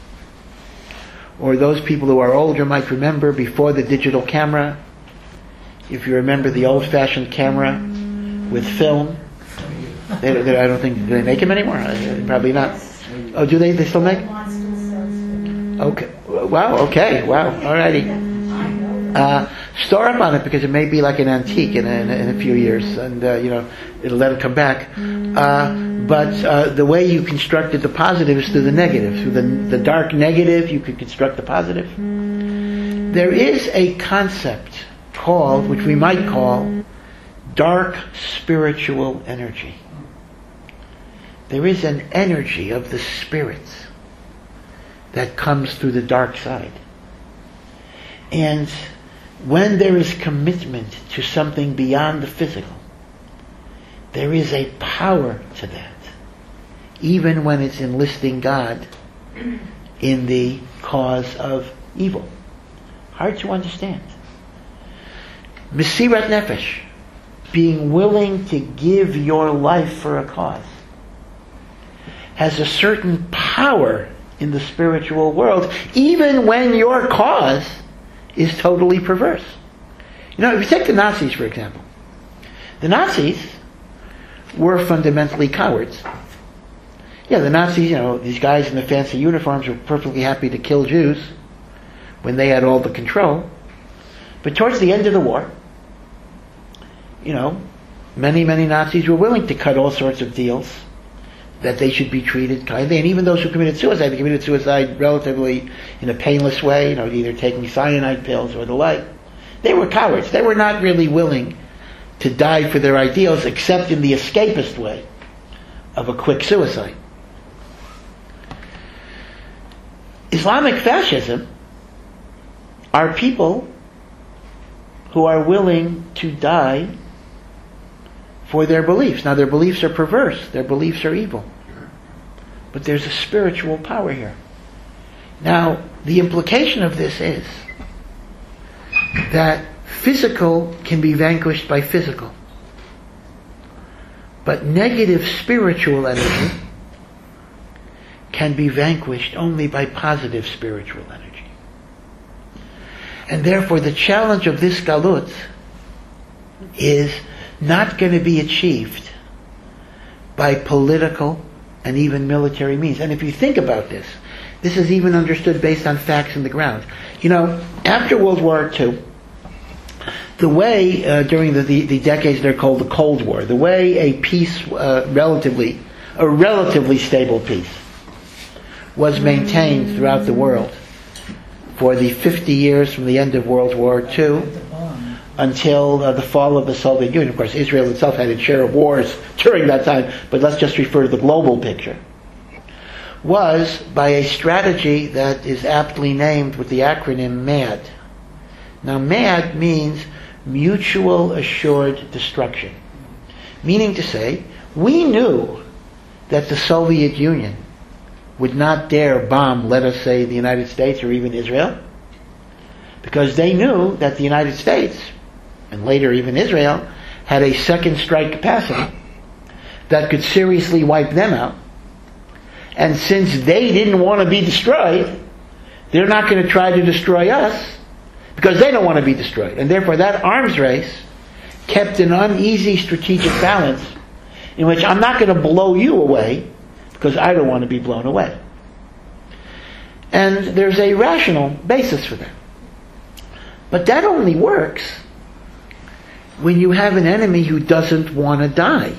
S1: or those people who are older might remember before the digital camera, if you remember the old-fashioned camera with film, they, they, I don't think, do they make them anymore? Uh, probably not. Oh, do they? They still make? Okay. Wow. Okay. Wow. Alrighty. Uh, store up on it because it may be like an antique in a, in a, in a few years, and uh, you know it'll let it come back. Uh, but uh, the way you constructed the positive is through the negative. Through the the dark negative, you could construct the positive. There is a concept called, which we might call, dark spiritual energy. There is an energy of the spirit that comes through the dark side. And when there is commitment to something beyond the physical, there is a power to that, even when it's enlisting God in the cause of evil. Hard to understand. Mesirat Nefesh, being willing to give your life for a cause, has a certain power in the spiritual world, even when your cause is totally perverse. You know, if you take the Nazis, for example. The Nazis were fundamentally cowards. Yeah, the Nazis, you know, these guys in the fancy uniforms were perfectly happy to kill Jews when they had all the control. But towards the end of the war, you know, many, many Nazis were willing to cut all sorts of deals that they should be treated kindly. And even those who committed suicide, they committed suicide relatively in a painless way, you know, either taking cyanide pills or the like. They were cowards. They were not really willing to die for their ideals except in the escapist way of a quick suicide. Islamic fascism are people who are willing to die for their beliefs. Now, their beliefs are perverse. Their beliefs are evil. But there's a spiritual power here. Now, the implication of this is that physical can be vanquished by physical. But negative spiritual energy can be vanquished only by positive spiritual energy. And therefore the challenge of this galut is not going to be achieved by political and even military means. And if you think about this, this is even understood based on facts on the ground. You know, after World War Two, the way, uh, during the, the, the decades they're called the Cold War, the way a peace, uh, relatively, a relatively stable peace, was maintained throughout the world for the fifty years from the end of World War Two until uh, the fall of the Soviet Union. Of course, Israel itself had its share of wars during that time, but let's just refer to the global picture. Was by a strategy that is aptly named with the acronym MAD. Now, MAD means Mutual Assured Destruction. Meaning to say, we knew that the Soviet Union would not dare bomb, let us say, the United States or even Israel, because they knew that the United States, and later even Israel, had a second strike capacity that could seriously wipe them out. And since they didn't want to be destroyed, they're not going to try to destroy us because they don't want to be destroyed. And therefore that arms race kept an uneasy strategic balance in which I'm not going to blow you away because I don't want to be blown away. And there's a rational basis for that. But that only works when you have an enemy who doesn't want to die.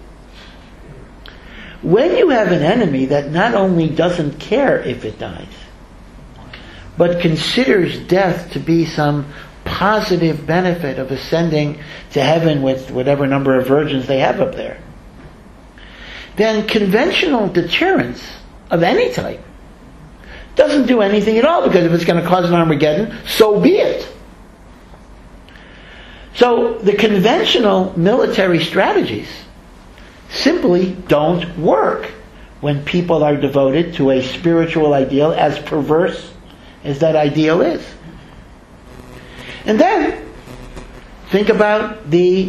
S1: When you have an enemy that not only doesn't care if it dies, but considers death to be some positive benefit of ascending to heaven with whatever number of virgins they have up there, then conventional deterrence of any type doesn't do anything at all, because if it's going to cause an Armageddon, so be it. So the conventional military strategies simply don't work when people are devoted to a spiritual ideal, as perverse as that ideal is. And then think about the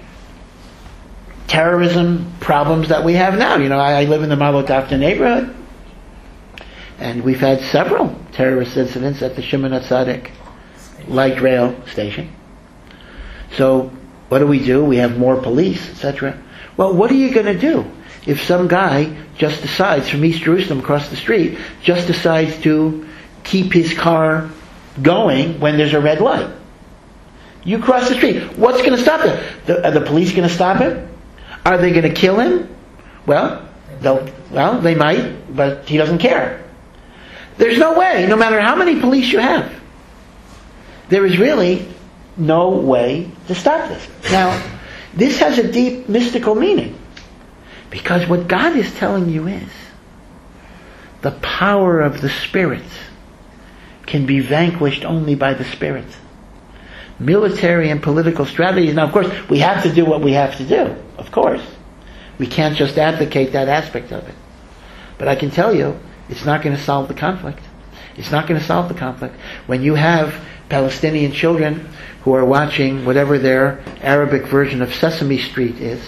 S1: terrorism problems that we have now. You know, I, I live in the Malotavta neighborhood, and we've had several terrorist incidents at the Shimon HaTzadik light rail station. So what do we do? We have more police, et cetera. Well, what are you going to do if some guy just decides, from East Jerusalem across the street, just decides to keep his car going when there's a red light? You cross the street. What's going to stop him? The, are the police going to stop him? Are they going to kill him? Well, they'll, well, they might, but he doesn't care. There's no way, no matter how many police you have, there is really no way to stop this. Now, this has a deep mystical meaning, because what God is telling you is the power of the Spirit can be vanquished only by the Spirit. Military and political strategies, now of course we have to do what we have to do, of course. We can't just advocate that aspect of it. But I can tell you, it's not going to solve the conflict. It's not going to solve the conflict. When you have Palestinian children who are watching whatever their Arabic version of Sesame Street is,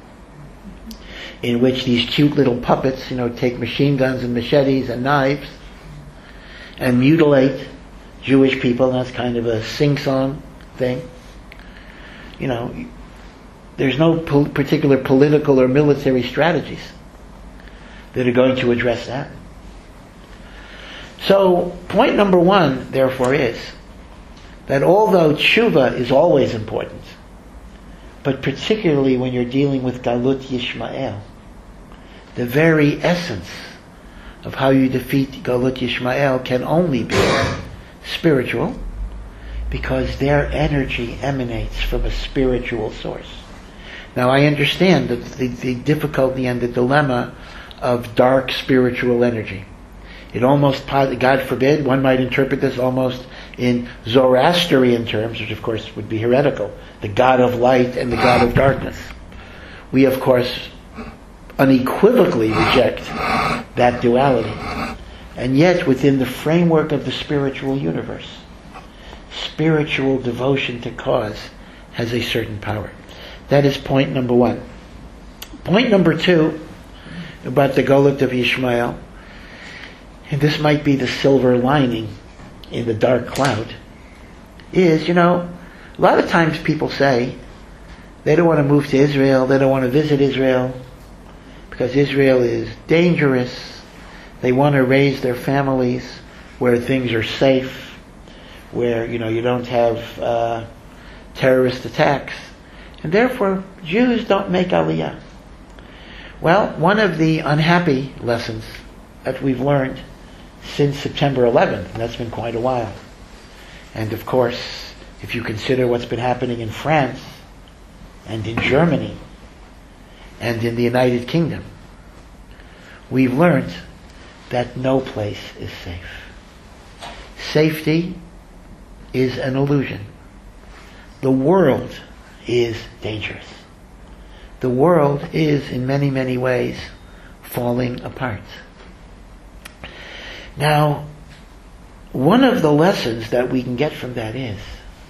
S1: in which these cute little puppets, you know, take machine guns and machetes and knives and mutilate Jewish people, and that's kind of a sing-song thing. You know, there's no po- particular political or military strategies that are going to address that. So, point number one, therefore, is that although tshuva is always important, but particularly when you're dealing with Galut Yishmael, the very essence of how you defeat Galut Yishmael can only be spiritual, because their energy emanates from a spiritual source. Now, I understand the, the, the difficulty and the dilemma of dark spiritual energy. It almost, God forbid, one might interpret this almost in Zoroastrian terms, which of course would be heretical. The God of light and the God of darkness. We, of course, unequivocally reject that duality. And yet, within the framework of the spiritual universe, spiritual devotion to cause has a certain power. That is point number one. Point number two, about the Golut of Yishmael, and this might be the silver lining in the dark cloud, is, you know, a lot of times people say they don't want to move to Israel, they don't want to visit Israel, because Israel is dangerous. They want to raise their families where things are safe, where, you know, you don't have uh, terrorist attacks. And therefore, Jews don't make Aliyah. Well, one of the unhappy lessons that we've learned since September eleventh, and that's been quite a while. And of course, if you consider what's been happening in France, and in Germany, and in the United Kingdom, we've learned that no place is safe. Safety is an illusion. The world is dangerous. The world is, in many, many ways, falling apart. Now, one of the lessons that we can get from that is,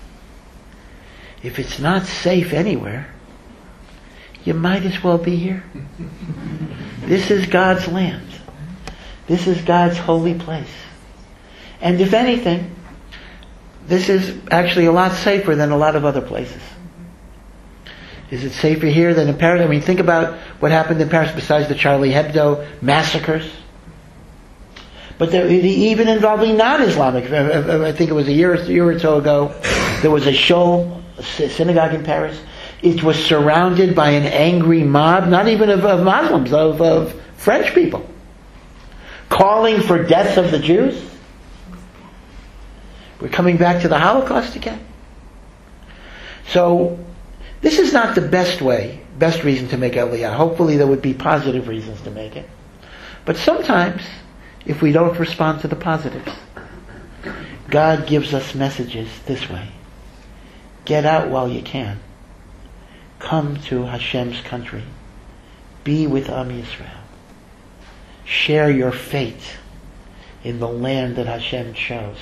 S1: if it's not safe anywhere, you might as well be here. This is God's land. This is God's holy place. And if anything, this is actually a lot safer than a lot of other places. Is it safer here than in Paris? I mean, think about what happened in Paris besides the Charlie Hebdo massacres. But there, even involving non-Islamic, I think it was a year, a year or so ago, there was a shul, a synagogue in Paris. It was surrounded by an angry mob, not even of, of Muslims, of, of French people, calling for death of the Jews. We're coming back to the Holocaust again. So, this is not the best way, best reason to make Aliyah. Hopefully there would be positive reasons to make it. But sometimes, if we don't respond to the positives, God gives us messages this way. Get out while you can. Come to Hashem's country. Be with Am Yisrael. Share your fate in the land that Hashem chose.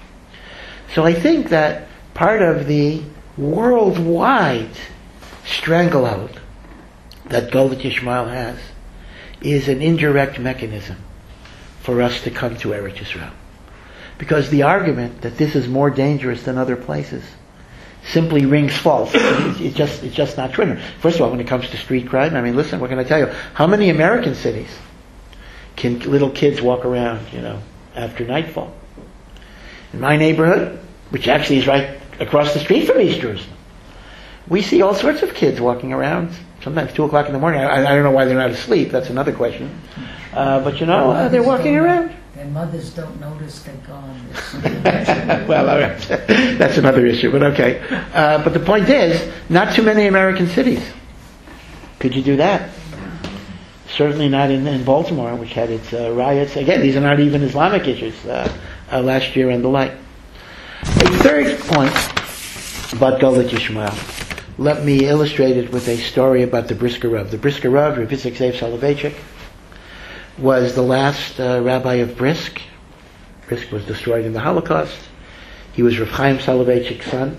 S1: So I think that part of the worldwide stranglehold that Golut Yishmael has is an indirect mechanism for us to come to Eretz Yisrael. Because the argument that this is more dangerous than other places simply rings false. It's, it's just it's just not true. First of all, when it comes to street crime, I mean, listen, what can I tell you? How many American cities can little kids walk around, you know, after nightfall? In my neighborhood, which actually is right across the street from East Jerusalem, we see all sorts of kids walking around, sometimes two o'clock in the morning. I, I don't know why they're not asleep, that's another question. Uh, but you know, uh, they're walking around.
S6: Their mothers don't notice they're gone.
S1: Well, all right. That's another issue, but okay. Uh, but the point is, not too many American cities. Could you do that? Certainly not in, in Baltimore, which had its uh, riots. Again, these are not even Islamic issues uh, uh, last year and the like. A third point about Golut Yishmael. Let me illustrate it with a story about the Brisker Rav. The Brisker Rav, Rav Yitzchak Zev Soloveitchik, was the last uh, rabbi of Brisk. Brisk was destroyed in the Holocaust. He was Rav Chaim Soloveitchik's son.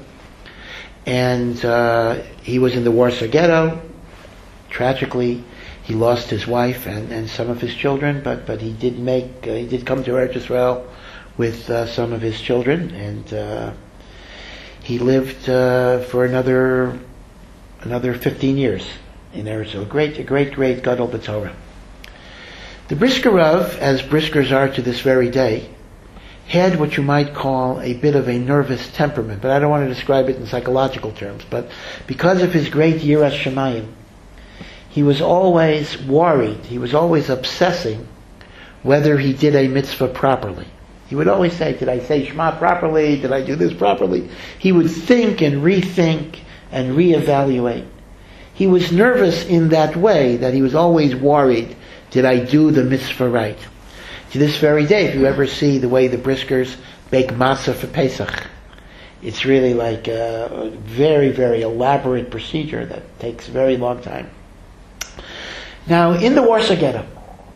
S1: And uh, he was in the Warsaw Ghetto. Tragically, he lost his wife and, and some of his children, but, but he did make, uh, he did come to Eretz Yisrael with uh, some of his children, and uh, he lived uh, for another another fifteen years in Eretz Yisrael. A great, a great, great Gadol B'Torah. The Brisker Rav, as Briskers are to this very day, had what you might call a bit of a nervous temperament, but I don't want to describe it in psychological terms. But because of his great Yiras Shamayim, he was always worried, he was always obsessing whether he did a mitzvah properly. He would always say, did I say Shema properly? Did I do this properly? He would think and rethink and reevaluate. He was nervous in that way, that he was always worried, did I do the mitzvah right? To this very day, if you ever see the way the Briskers bake matzah for Pesach, it's really like a very, very elaborate procedure that takes a very long time. Now, in the Warsaw Ghetto,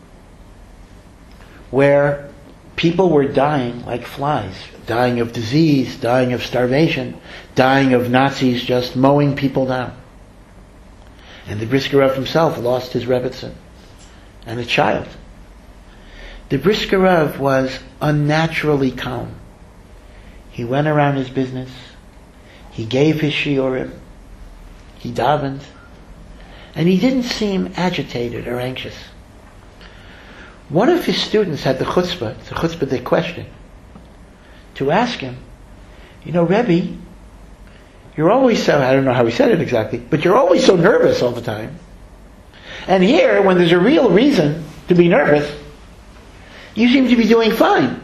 S1: where people were dying like flies, dying of disease, dying of starvation, dying of Nazis just mowing people down, and the Brisker Rav himself lost his Rebbetzin and a child. The Brisker Rav was unnaturally calm. He went around his business. He gave his shiurim. He davened. And he didn't seem agitated or anxious. One of his students had the chutzpah, the chutzpah they questioned, to ask him, you know, Rebbe, you're always so, I don't know how he said it exactly, but you're always so nervous all the time. And here, when there's a real reason to be nervous, you seem to be doing fine.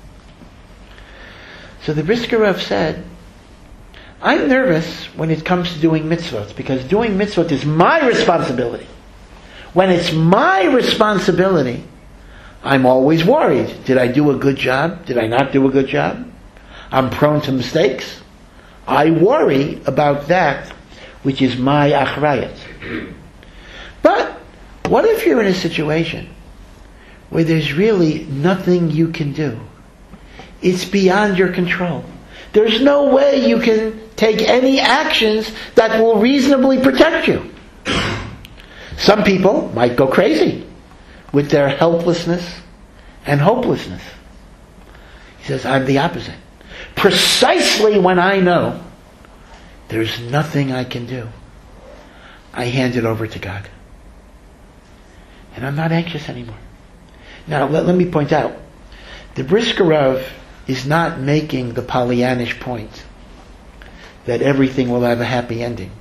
S1: So the Brisker Rav said, I'm nervous when it comes to doing mitzvot, because doing mitzvot is my responsibility. When it's my responsibility, I'm always worried. Did I do a good job? Did I not do a good job? I'm prone to mistakes. I worry about that which is my achrayat. But what if you're in a situation where there's really nothing you can do? It's beyond your control. There's no way you can take any actions that will reasonably protect you. Some people might go crazy with their helplessness and hopelessness. He says, I'm the opposite. Precisely when I know there's nothing I can do, I hand it over to God. And I'm not anxious anymore. Now, let, let me point out, the Brisker Rav is not making the Pollyannish point that everything will have a happy ending.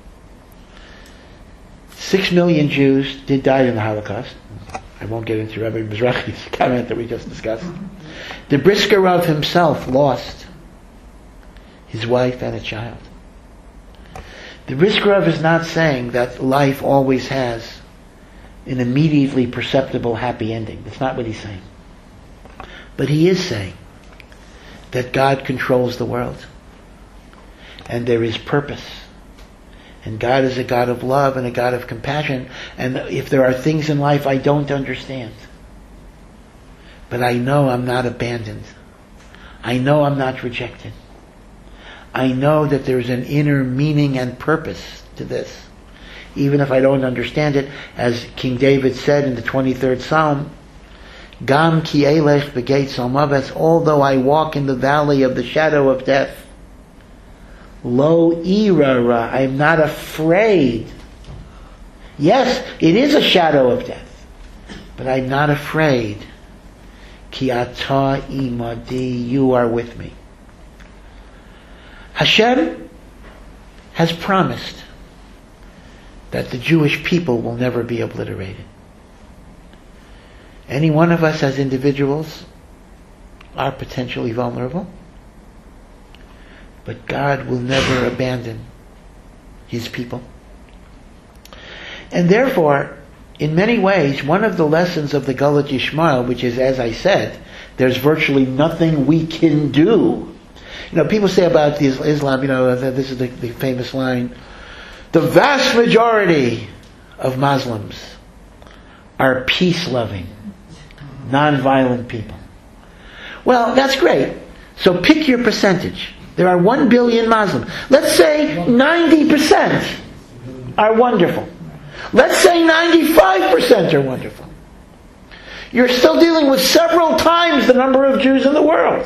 S1: Six million Jews did die in the Holocaust. I won't get into Rabbi Mizrahi's comment that we just discussed. The Brisker Rav himself lost his wife and a child. The Brisker Rav is not saying that life always has an immediately perceptible happy ending. That's not what he's saying. But he is saying that God controls the world. And there is purpose. And God is a God of love and a God of compassion. And if there are things in life I don't understand, but I know I'm not abandoned. I know I'm not rejected. I know that there's an inner meaning and purpose to this. Even if I don't understand it, as King David said in the twenty-third Psalm, Gam ki elech b'geit salmaves, although I walk in the valley of the shadow of death, lo irara, I am not afraid. Yes, it is a shadow of death, but I'm not afraid. Ki ata imadi, you are with me. Hashem has promised that the Jewish people will never be obliterated. Any one of us as individuals are potentially vulnerable, but God will never abandon His people. And therefore, in many ways, one of the lessons of the Galut Yishmael, which is, as I said, there's virtually nothing we can do. You know, people say about Islam, you know, this is the, the famous line, the vast majority of Muslims are peace-loving, non-violent people. Well, that's great. So pick your percentage. There are one billion Muslims. Let's say ninety percent are wonderful. Let's say ninety-five percent are wonderful. You're still dealing with several times the number of Jews in the world.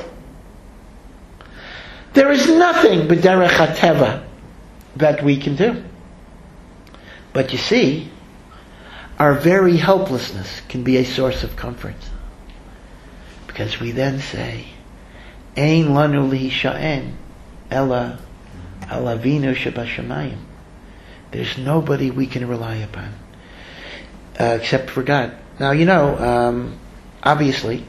S1: There is nothing b'derech hateva that we can do. But you see, our very helplessness can be a source of comfort. Because we then say, Ein lanu li'sha'en ela al Avinu shebashamayim. There's nobody we can rely upon uh, except for God. Now, you know, um, obviously,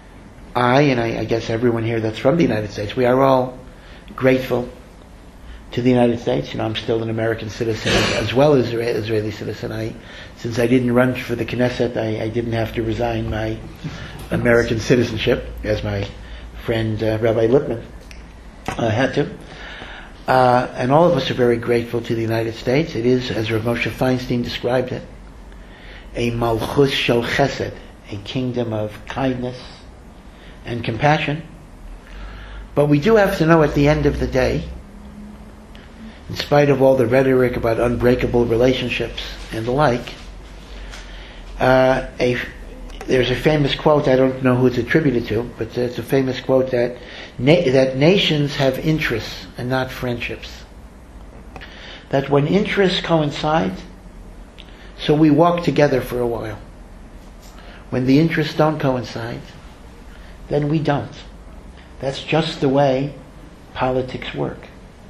S1: I, and I, I guess everyone here that's from the United States, we are all grateful to the United States. You know, I'm still an American citizen as well as an Israeli citizen. I, since I didn't run for the Knesset, I, I didn't have to resign my American citizenship, as my friend uh, Rabbi Lippman uh, had to. Uh, and all of us are very grateful to the United States. It is, as Rav Moshe Feinstein described it, a malchus shel chesed, a kingdom of kindness and compassion. But we do have to know at the end of the day, in spite of all the rhetoric about unbreakable relationships and the like, uh, a, there's a famous quote, I don't know who it's attributed to, but it's a famous quote that na- that nations have interests and not friendships. That when interests coincide, so we walk together for a while. When the interests don't coincide, then we don't. That's just the way politics work.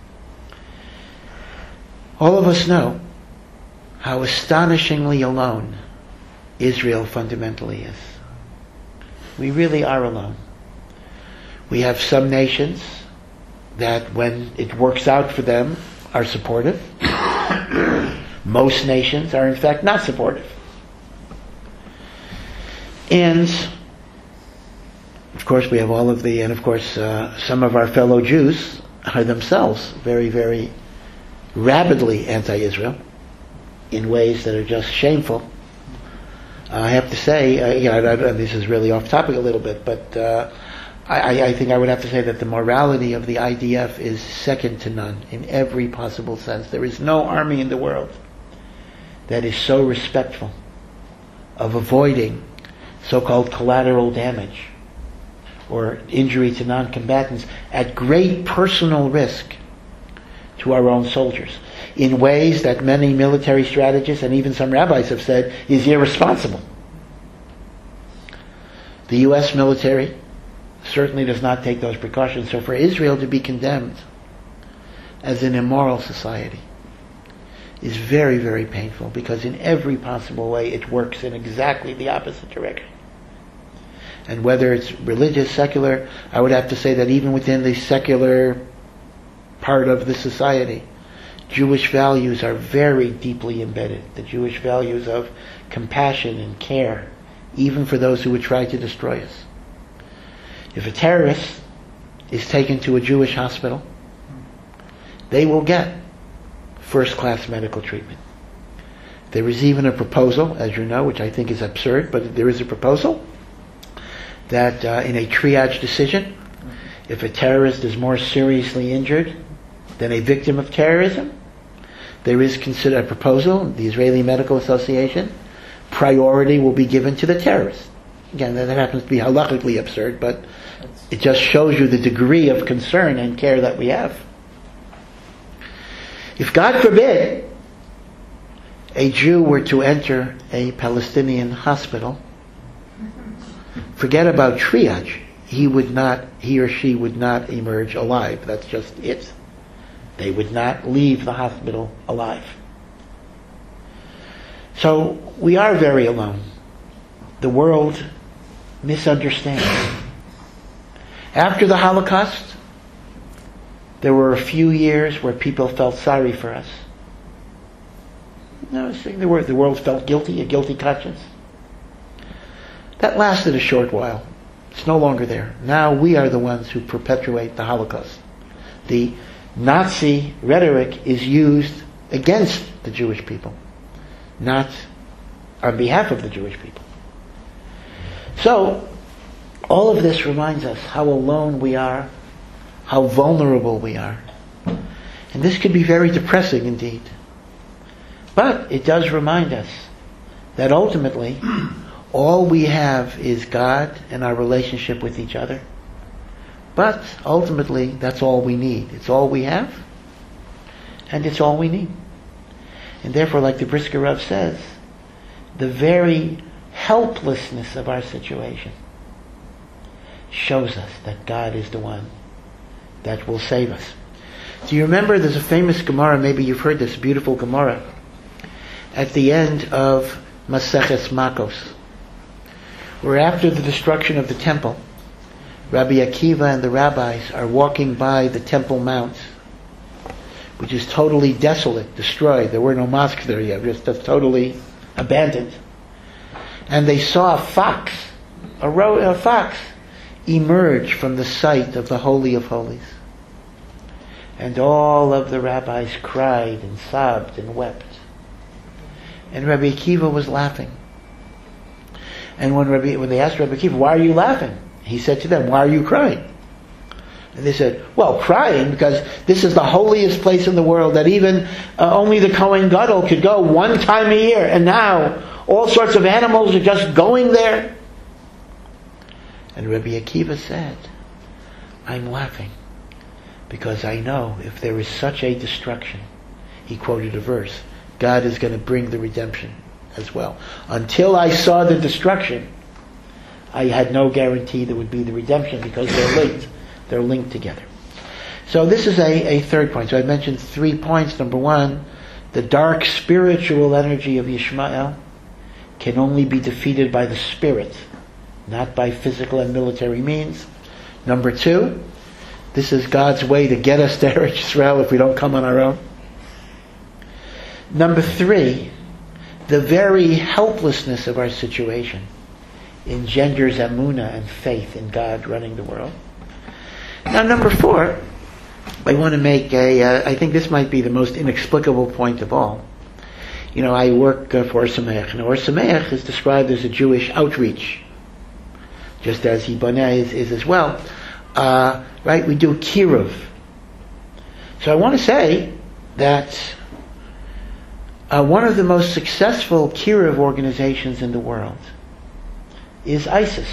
S1: All of us know how astonishingly alone Israel fundamentally is. We really are alone. We have some nations that, when it works out for them, are supportive. Most nations are, in fact, not supportive. And, of course, we have all of the, and of course, uh, some of our fellow Jews are themselves very, very rabidly anti-Israel in ways that are just shameful. Uh, I have to say, uh, you know, I, I, this is really off topic a little bit, but uh, I, I think I would have to say that the morality of the I D F is second to none in every possible sense. There is no army in the world that is so respectful of avoiding so-called collateral damage or injury to non-combatants at great personal risk to our own soldiers, in ways that many military strategists and even some rabbis have said is irresponsible. The U S military certainly does not take those precautions. So for Israel to be condemned as an immoral society is very, very painful, because in every possible way it works in exactly the opposite direction. And whether it's religious, secular, I would have to say that even within the secular part of the society, Jewish values are very deeply embedded. The Jewish values of compassion and care, even for those who would try to destroy us. If a terrorist is taken to a Jewish hospital, they will get first-class medical treatment. There is even a proposal, as you know, which I think is absurd, but there is a proposal that uh, in a triage decision, if a terrorist is more seriously injured than a victim of terrorism, there is consider a proposal, the Israeli Medical Association, priority will be given to the terrorist. Again, that happens to be halakhically absurd, but it just shows you the degree of concern and care that we have. If, God forbid, a Jew were to enter a Palestinian hospital, forget about triage. He would not, he or she would not emerge alive. That's just it. They would not leave the hospital alive. So we are very alone. The world misunderstands. After the Holocaust, there were a few years where people felt sorry for us. No, the world, the world felt guilty, a guilty conscience. That lasted a short while. It's no longer there. Now we are the ones who perpetuate the Holocaust. The Nazi rhetoric is used against the Jewish people, not on behalf of the Jewish people. So, all of this reminds us how alone we are, how vulnerable we are. And this could be very depressing indeed. But it does remind us that ultimately, all we have is God and our relationship with each other. But ultimately, that's all we need. It's all we have, and it's all we need. And therefore, like the Brisker Rav says, the very helplessness of our situation shows us that God is the one that will save us. Do you remember, there's a famous Gemara, maybe you've heard this, beautiful Gemara, at the end of Maseches Makos, where after the destruction of the temple, Rabbi Akiva and the rabbis are walking by the Temple Mount, which is totally desolate, destroyed. There were no mosques there yet, just totally abandoned. And they saw a fox, a, ro- a fox, emerge from the site of the Holy of Holies. And all of the rabbis cried and sobbed and wept. And Rabbi Akiva was laughing. And when Rabbi, when they asked Rabbi Akiva, why are you laughing? He said to them, why are you crying? And they said, well, crying because this is the holiest place in the world that even uh, only the Kohen Gadol could go one time a year. And now all sorts of animals are just going there. And Rabbi Akiva said, I'm laughing because I know if there is such a destruction, he quoted a verse, God is going to bring the redemption as well. Until I saw the destruction, I had no guarantee there would be the redemption because they're linked. They're linked together. So this is a, a third point. So I mentioned three points. Number one, the dark spiritual energy of Yishmael can only be defeated by the spirit, not by physical and military means. Number two, this is God's way to get us to Eretz Yisrael if we don't come on our own. Number three, the very helplessness of our situation engenders emunah and faith in God running the world. Now, number four, I want to make a, uh, I think this might be the most inexplicable point of all. You know, I work uh, for Or Sameach, and Or Sameach is described as a Jewish outreach, just as Hiboneh is, is as well. Uh, right? We do Kiruv. So I want to say that uh, one of the most successful Kiruv organizations in the world is ISIS.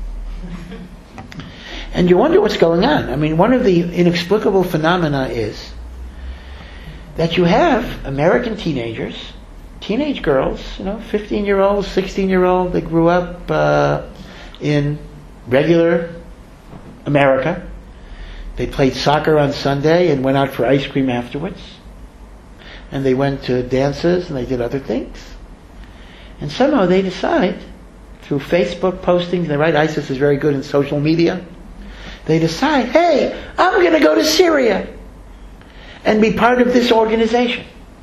S1: And you wonder what's going on. I mean, one of the inexplicable phenomena is that you have American teenagers, teenage girls, you know, fifteen-year-olds, sixteen-year-old, they grew up uh, in regular America. They played soccer on Sunday and went out for ice cream afterwards. And they went to dances and they did other things. And somehow they decide, through Facebook postings, they write, ISIS is very good in social media, they decide, hey, I'm going to go to Syria and be part of this organization.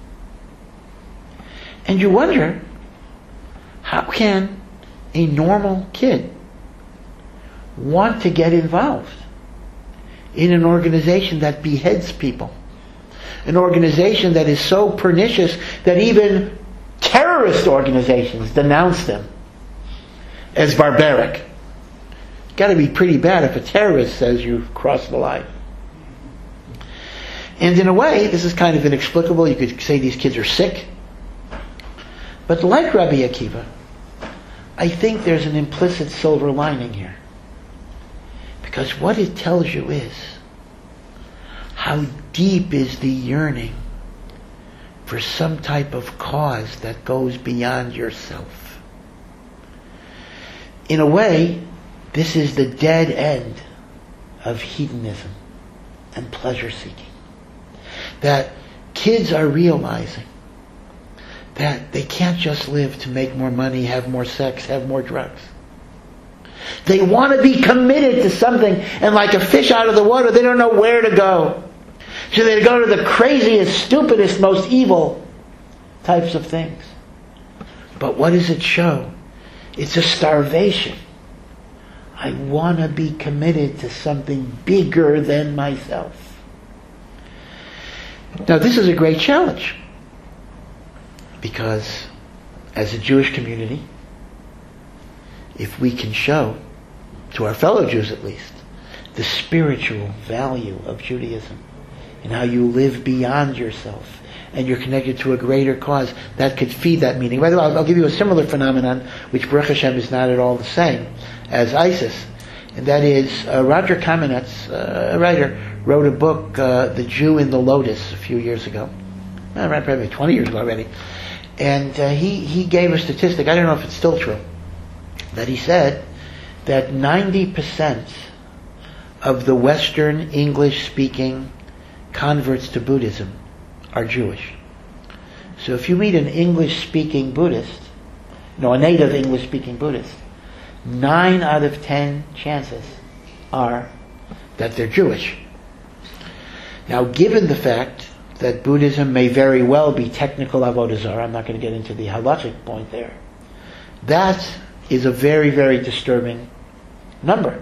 S1: And you wonder, how can a normal kid want to get involved in an organization that beheads people? An organization that is so pernicious that even terrorist organizations denounce them as barbaric. Got to be pretty bad if a terrorist says you've crossed the line. And in a way, this is kind of inexplicable. You could say these kids are sick. But like Rabbi Akiva, I think there's an implicit silver lining here. Because what it tells you is how deep is the yearning for some type of cause that goes beyond yourself. In a way, this is the dead end of hedonism and pleasure seeking. That kids are realizing that they can't just live to make more money, have more sex, have more drugs. They want to be committed to something, and like a fish out of the water, they don't know where to go. So they go to the craziest, stupidest, most evil types of things. But what does it show? It's a starvation. I want to be committed to something bigger than myself. Now, this is a great challenge. Because, as a Jewish community, if we can show, to our fellow Jews at least, the spiritual value of Judaism, and how you live beyond yourself, and you're connected to a greater cause, that could feed that meaning. By the way, I'll, I'll give you a similar phenomenon, which Baruch Hashem is not at all the same as ISIS. And that is, uh, Roger Kamenetz, uh, a writer, wrote a book, uh, The Jew in the Lotus, a few years ago. Uh, probably twenty years ago already. And uh, he, he gave a statistic, I don't know if it's still true, that he said that ninety percent of the Western English-speaking converts to Buddhism are Jewish. So if you meet an English-speaking Buddhist, no, a native English-speaking Buddhist, nine out of ten chances are that they're Jewish. Now, given the fact that Buddhism may very well be technical avodah zarah. I'm not going to get into the halachic point there. That is a very, very disturbing number.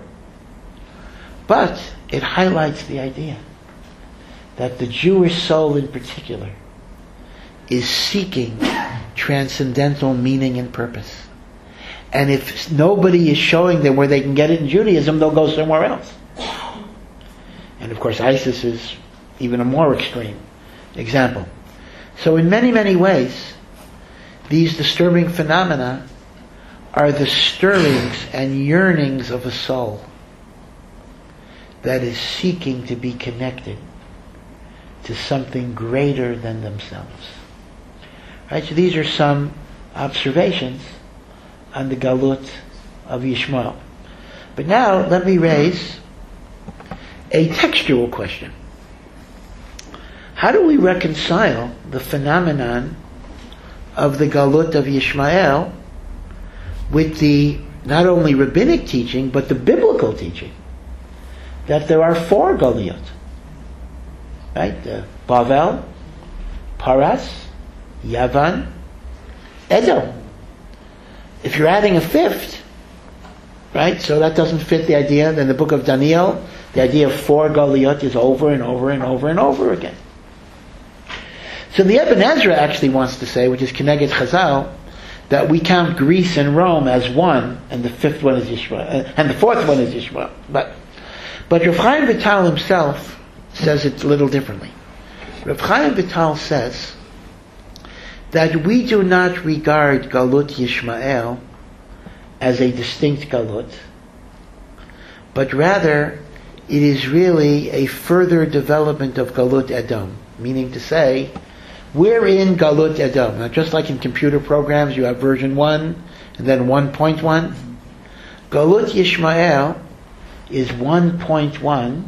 S1: But it highlights the idea that the Jewish soul in particular is seeking transcendental meaning and purpose. And if nobody is showing them where they can get it in Judaism, they'll go somewhere else. And of course ISIS is even a more extreme example. So in many, many ways, these disturbing phenomena are the stirrings and yearnings of a soul that is seeking to be connected to something greater than themselves. Right? So these are some observations on the Galut of Yishmael. But now let me raise a textual question. How do we reconcile the phenomenon of the Galut of Yishmael with the not only rabbinic teaching but the biblical teaching that there are four Galuyot? Right? The Bavel, Paras, Yavan, Edom. If you're adding a fifth, right, so that doesn't fit the idea. Then the book of Daniel, the idea of four Galuyot is over and over and over and over again. So the Ibn Ezra actually wants to say, which is Keneged Chazal, that we count Greece and Rome as one, and the fifth one is Yishmael, and the fourth one is Yishmael. But, but Rav Chaim Vital himself says it a little differently. Rav Chaim Vital says that we do not regard Galut Yishmael as a distinct Galut, but rather it is really a further development of Galut Edom, meaning to say, we're in Galut Edom. Now, just like in computer programs, you have version one and then one point one. Galut Yishmael is one point one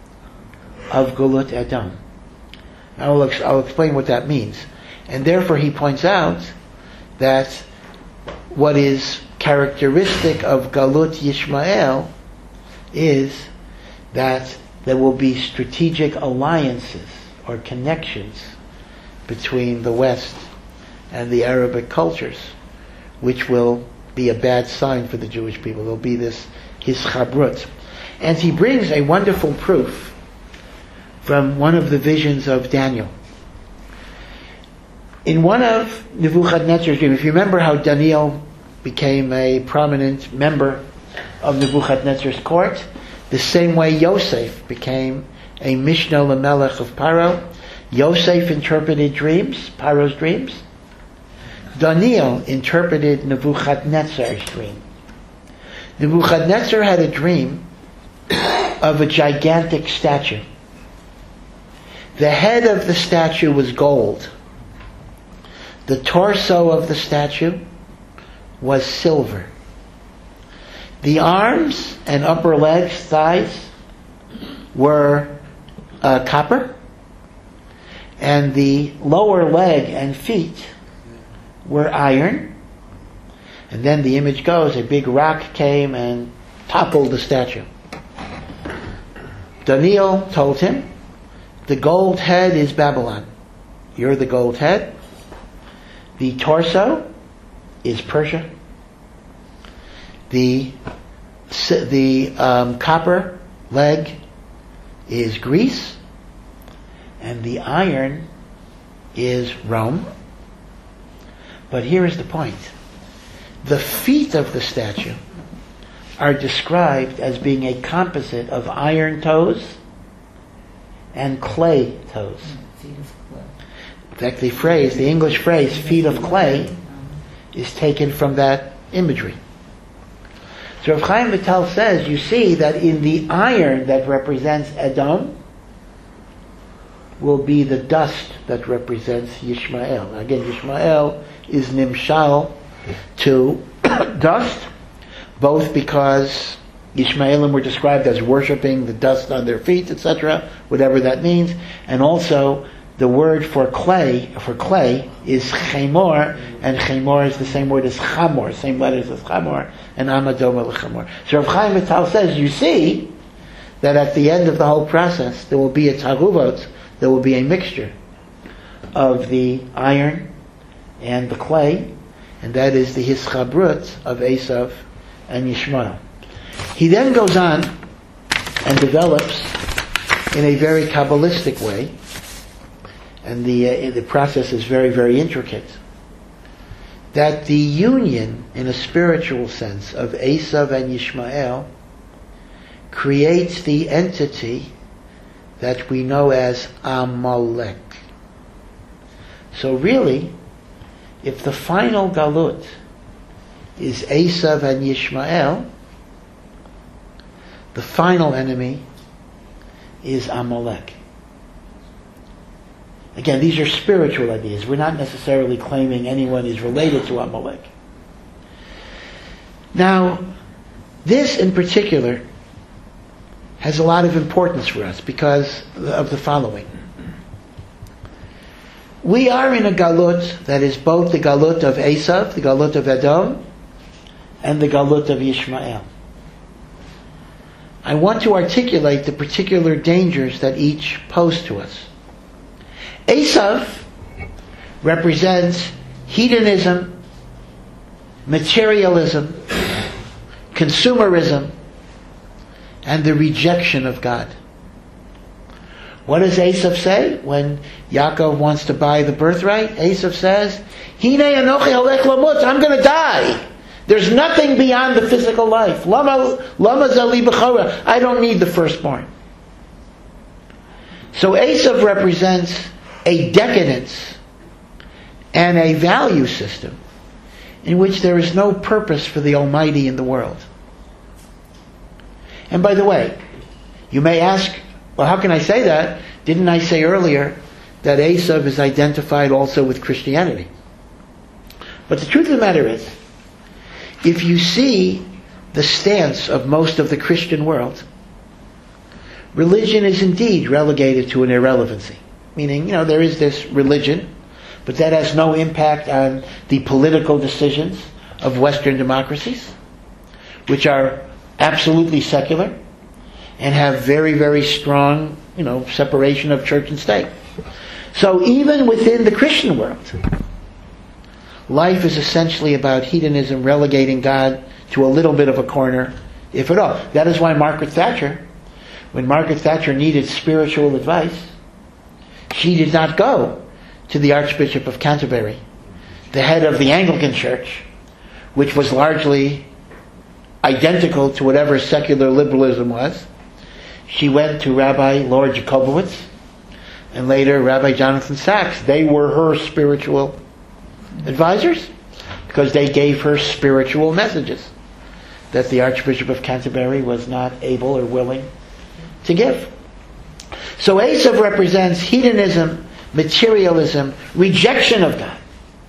S1: of Galut Edom. Now, I'll, I'll explain what that means. And therefore, he points out that what is characteristic of Galut Yishmael is that there will be strategic alliances or connections between the West and the Arabic cultures, which will be a bad sign for the Jewish people. There'll be this hischabrut. And he brings a wonderful proof from one of the visions of Daniel. In one of Nebuchadnezzar's dreams, if you remember how Daniel became a prominent member of Nebuchadnezzar's court, the same way Yosef became a Mishnah Lamelech of Paro. Yosef interpreted dreams, Paro's dreams. Daniel interpreted Nebuchadnezzar's dream. Nebuchadnezzar had a dream of a gigantic statue. The head of the statue was gold. The torso of the statue was silver. The arms and upper legs, thighs, were uh, copper. And the lower leg and feet were iron. And then the image goes, a big rock came and toppled the statue. Daniel told him, the gold head is Babylon. You're the gold head. The torso is Persia. The the um, copper leg is Greece. And the iron is Rome. But here is the point. The feet of the statue are described as being a composite of iron toes and clay toes. In fact, the phrase, the English phrase, feet of clay, is taken from that imagery. So Rav Chaim Vital says, you see that in the iron that represents Edom, will be the dust that represents Yishmael. Again, Yishmael is nimshal to dust, both because Yishmaelim were described as worshipping the dust on their feet, et cetera, whatever that means, and also the word for clay, for clay, is chemor, and chemor is the same word as chamor, same letters as chamor, and amadoma l'chamor. So Rav Chaim Vital says, you see that at the end of the whole process, there will be a taruvot, there will be a mixture of the iron and the clay, and that is the hischabrut of Esav and Yishmael. He then goes on and develops in a very Kabbalistic way, and the uh, the process is very, very intricate, that the union in a spiritual sense of Esav and Yishmael creates the entity that we know as Amalek. So really, if the final galut is Esav and Yishmael, the final enemy is Amalek. Again, these are spiritual ideas. We're not necessarily claiming anyone is related to Amalek. Now, this in particular has a lot of importance for us because of the following. We are in a galut that is both the galut of Esav, the galut of Edom, and the galut of Yishmael. I want to articulate the particular dangers that each pose to us. Esav represents hedonism, materialism, consumerism, and the rejection of God. What does Esav say when Yaakov wants to buy the birthright? Esav says, Hine anochi halech lamut, I'm going to die. There's nothing beyond the physical life. Lama, lama zali b'chora. I don't need the firstborn. So Esav represents a decadence and a value system in which there is no purpose for the Almighty in the world. And by the way, you may ask, well, how can I say that? Didn't I say earlier that Esav is identified also with Christianity? But the truth of the matter is, if you see the stance of most of the Christian world, religion is indeed relegated to an irrelevancy. Meaning, you know, there is this religion, but that has no impact on the political decisions of Western democracies, which are absolutely secular and have very, very strong, you know, separation of church and state. So even within the Christian world, life is essentially about hedonism, relegating God to a little bit of a corner, if at all. That is why Margaret Thatcher, when Margaret Thatcher needed spiritual advice, she did not go to the Archbishop of Canterbury, the head of the Anglican Church, which was largely identical to whatever secular liberalism was. She went to Rabbi Lord Jacobowitz and later Rabbi Jonathan Sachs. They were her spiritual advisors because they gave her spiritual messages that the Archbishop of Canterbury was not able or willing to give. So Esav represents hedonism, materialism, rejection of God.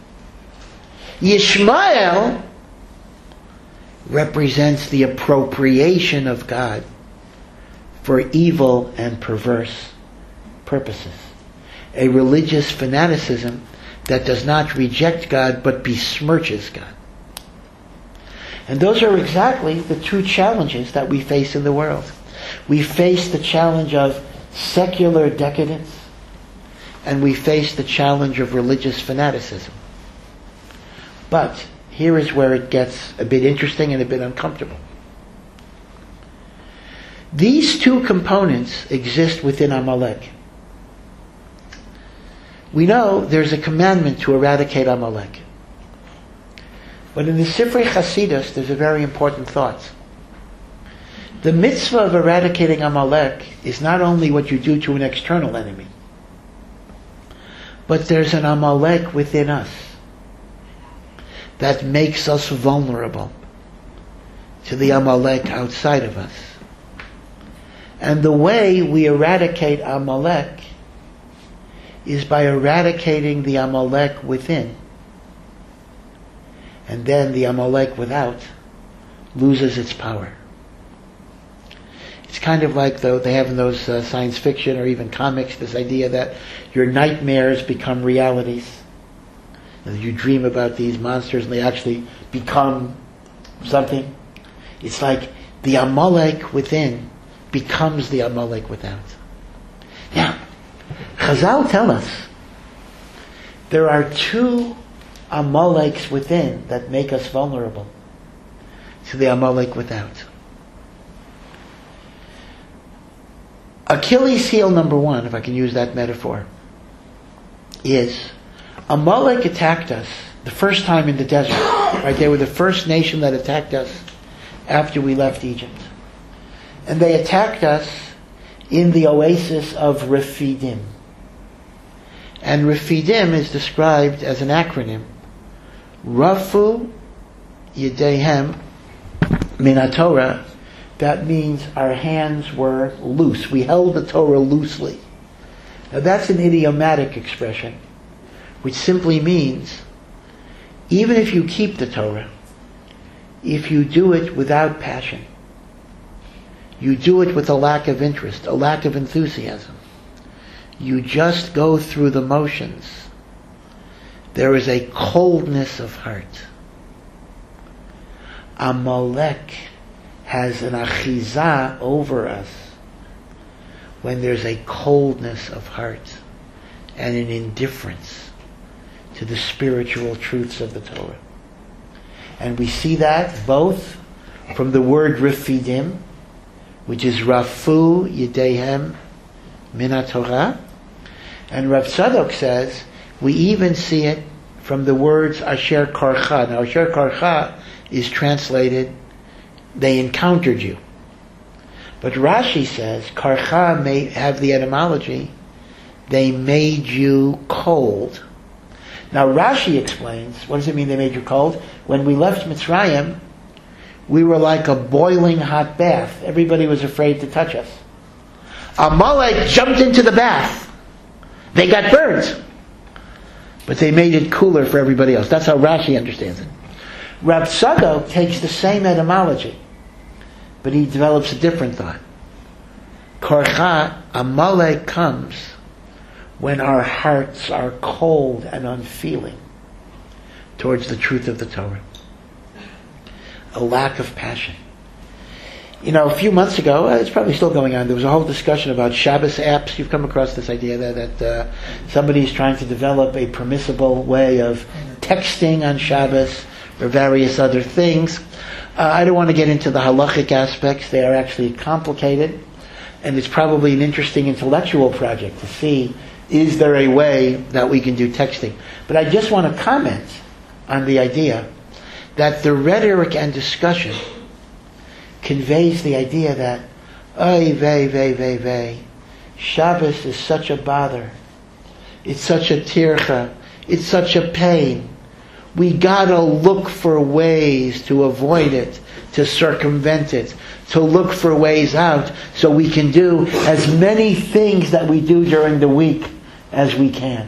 S1: Yishmael represents the appropriation of God for evil and perverse purposes. A religious fanaticism that does not reject God but besmirches God. And those are exactly the two challenges that we face in the world. We face the challenge of secular decadence, and we face the challenge of religious fanaticism. But here is where it gets a bit interesting and a bit uncomfortable. These two components exist within Amalek. We know there's a commandment to eradicate Amalek. But in the Sifrei Chasidus, there's a very important thought. The mitzvah of eradicating Amalek is not only what you do to an external enemy, but there's an Amalek within us that makes us vulnerable to the Amalek outside of us. And the way we eradicate Amalek is by eradicating the Amalek within. And then the Amalek without loses its power. It's kind of like though they have in those uh, science fiction or even comics this idea that your nightmares become realities. And you dream about these monsters and they actually become something. It's like the Amalek within becomes the Amalek without. Now, Chazal tell us there are two Amaleks within that make us vulnerable to the Amalek without. Achilles' heel number one, if I can use that metaphor, is Amalek attacked us the first time in the desert. Right? They were the first nation that attacked us after we left Egypt. And they attacked us in the oasis of Rephidim. And Rephidim is described as an acronym. Rafu Yedehem Min HaTorah. That means our hands were loose. We held the Torah loosely. Now that's an idiomatic expression, which simply means even if you keep the Torah, if you do it without passion, you do it with a lack of interest, a lack of enthusiasm, you just go through the motions, there is a coldness of heart. Amalek has an achizah over us when there's a coldness of heart and an indifference to the spiritual truths of the Torah. And we see that both from the word Rephidim, which is Rafu Yedehem Min HaTorah, and Rav Tzadok says we even see it from the words Asher Karcha. Now Asher Karcha is translated, they encountered you. But Rashi says, Karcha may have the etymology, they made you cold. Now Rashi explains, what does it mean they made you cold? When we left Mitzrayim, we were like a boiling hot bath. Everybody was afraid to touch us. Amalek jumped into the bath. They got burned. But they made it cooler for everybody else. That's how Rashi understands it. Rav Tzadok takes the same etymology, but he develops a different thought. Korcha, Amalek comes when our hearts are cold and unfeeling towards the truth of the Torah. A lack of passion. You know, a few months ago, uh, it's probably still going on, there was a whole discussion about Shabbos apps. You've come across this idea that, that uh, somebody's trying to develop a permissible way of texting on Shabbos or various other things. Uh, I don't want to get into the halachic aspects. They are actually complicated. And it's probably an interesting intellectual project to see, is there a way that we can do texting? But I just want to comment on the idea that the rhetoric and discussion conveys the idea that, oy vey, vey, vey, vey, Shabbos is such a bother. It's such a tircha. It's such a pain. We gotta look for ways to avoid it, to circumvent it, to look for ways out so we can do as many things that we do during the week as we can.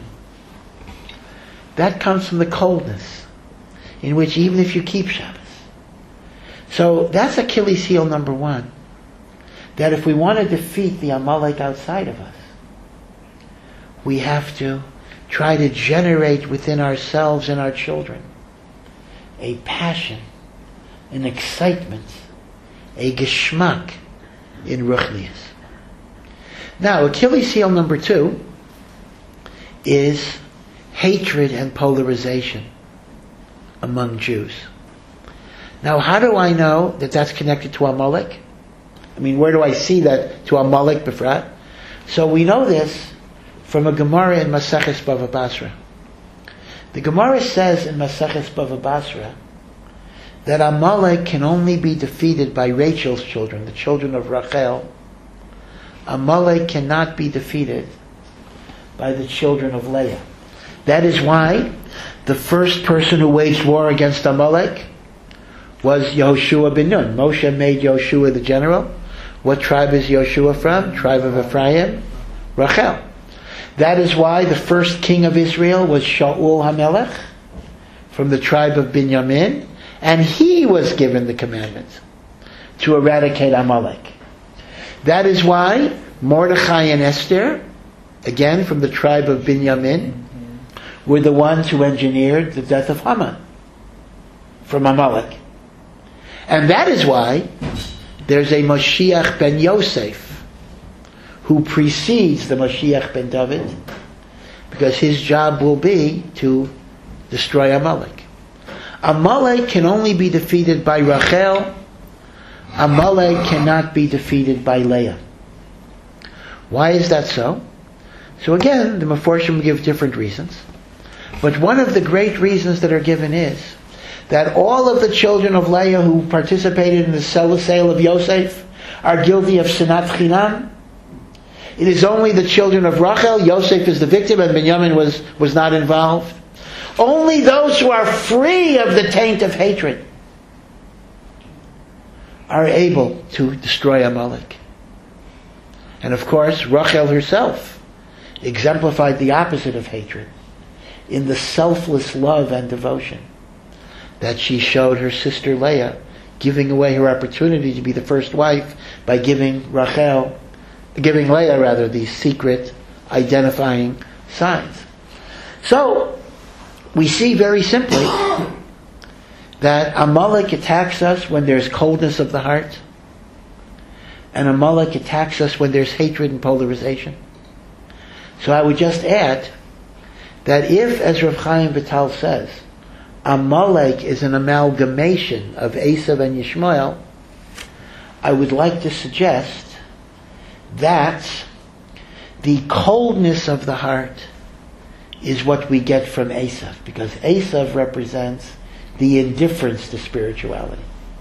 S1: That comes from the coldness in which even if you keep Shabbos. So that's Achilles' heel number one. That if we want to defeat the Amalek outside of us, we have to try to generate within ourselves and our children a passion, an excitement, a geschmack in ruchnius. Now, Achilles' heel number two is hatred and polarization among Jews. Now, how do I know that that's connected to Amalek? I mean, where do I see that to Amalek Befrat? So we know this from a Gemara in Maseches Bava Basra. The Gemara says in Maseches Bava Basra that Amalek can only be defeated by Rachel's children, the children of Rachel. Amalek cannot be defeated by the children of Leah. That is why the first person who waged war against Amalek was Yehoshua ben Nun. Moshe made Yehoshua the general. What tribe is Yehoshua from? Tribe of Ephraim, Rachel. That is why the first king of Israel was Shaul HaMelech from the tribe of Binyamin, and he was given the commandment to eradicate Amalek. That is why Mordechai and Esther, again from the tribe of Binyamin, were the ones who engineered the death of Haman from Amalek. And that is why there's a Mashiach ben Yosef who precedes the Mashiach ben David, because his job will be to destroy Amalek. Amalek can only be defeated by Rachel. Amalek cannot be defeated by Leah. Why is that so? So again, the Meforshim give different reasons. But one of the great reasons that are given is that all of the children of Leah who participated in the sale of Yosef are guilty of Sinat Chinam. It is only the children of Rachel, Yosef is the victim, and Binyamin was, was not involved. Only those who are free of the taint of hatred are able to destroy Amalek. And of course, Rachel herself exemplified the opposite of hatred in the selfless love and devotion that she showed her sister Leah, giving away her opportunity to be the first wife by giving Rachel, giving Leah rather, these secret identifying signs. So, we see very simply that Amalek attacks us when there's coldness of the heart, and Amalek attacks us when there's hatred and polarization. So I would just add that if, as Rav Chaim Vital says, Amalek is an amalgamation of Esav and Yishmael, I would like to suggest that the coldness of the heart is what we get from Esav, because Esav represents the indifference to spirituality.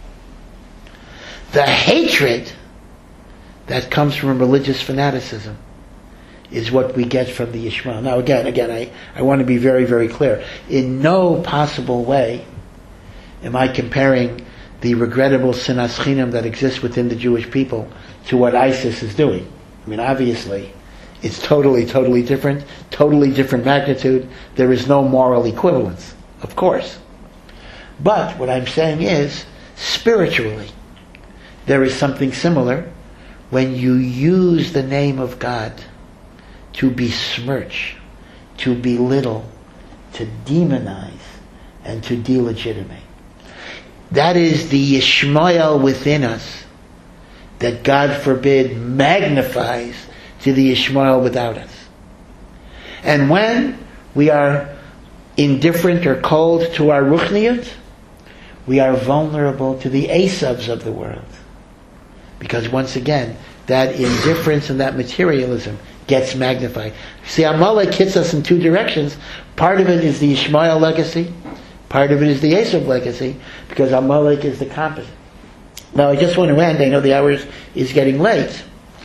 S1: The hatred that comes from religious fanaticism is what we get from the Yishmael. Now again, again, I, I want to be very, very clear. In no possible way am I comparing the regrettable sinas chinam that exists within the Jewish people to what ISIS is doing. I mean, obviously, it's totally, totally different, totally different magnitude. There is no moral equivalence, of course. But what I'm saying is, spiritually, there is something similar when you use the name of God to besmirch, to belittle, to demonize, and to delegitimate. That is the Yishmael within us that, God forbid, magnifies to the Yishmael without us. And when we are indifferent or cold to our Ruchniyut, we are vulnerable to the Esavs of the world. Because once again, that indifference and that materialism gets magnified. See, Amalek hits us in two directions. Part of it is the Ishmael legacy. Part of it is the Esav legacy, because Amalek is the composite. Now, I just want to end, I know the hour is getting late,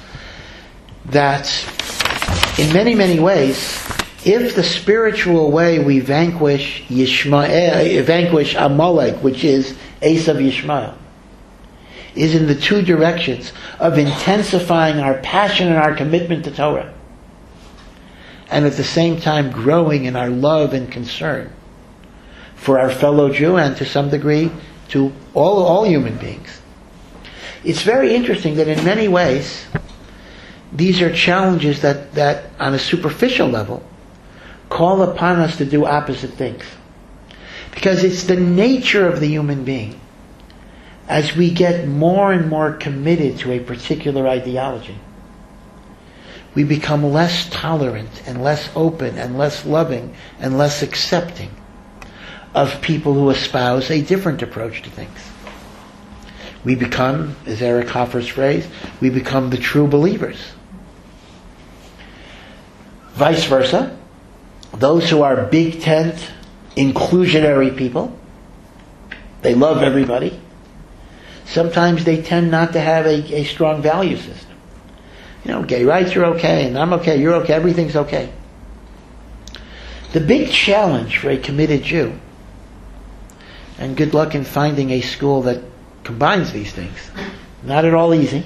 S1: that in many, many ways, if the spiritual way we vanquish Yishmael, vanquish Amalek, which is Esav Yishmael, is in the two directions of intensifying our passion and our commitment to Torah, and at the same time growing in our love and concern for our fellow Jew and to some degree to all, all human beings. It's very interesting that in many ways these are challenges that, that on a superficial level call upon us to do opposite things. Because it's the nature of the human being, as we get more and more committed to a particular ideology, we become less tolerant and less open and less loving and less accepting of people who espouse a different approach to things. We become, as Eric Hoffer's phrase, we become the true believers. Vice versa, those who are big tent, inclusionary people, they love everybody. Sometimes they tend not to have a, a strong value system. You know, gay rights are okay, and I'm okay, you're okay, everything's okay. The big challenge for a committed Jew, and good luck in finding a school that combines these things, not at all easy,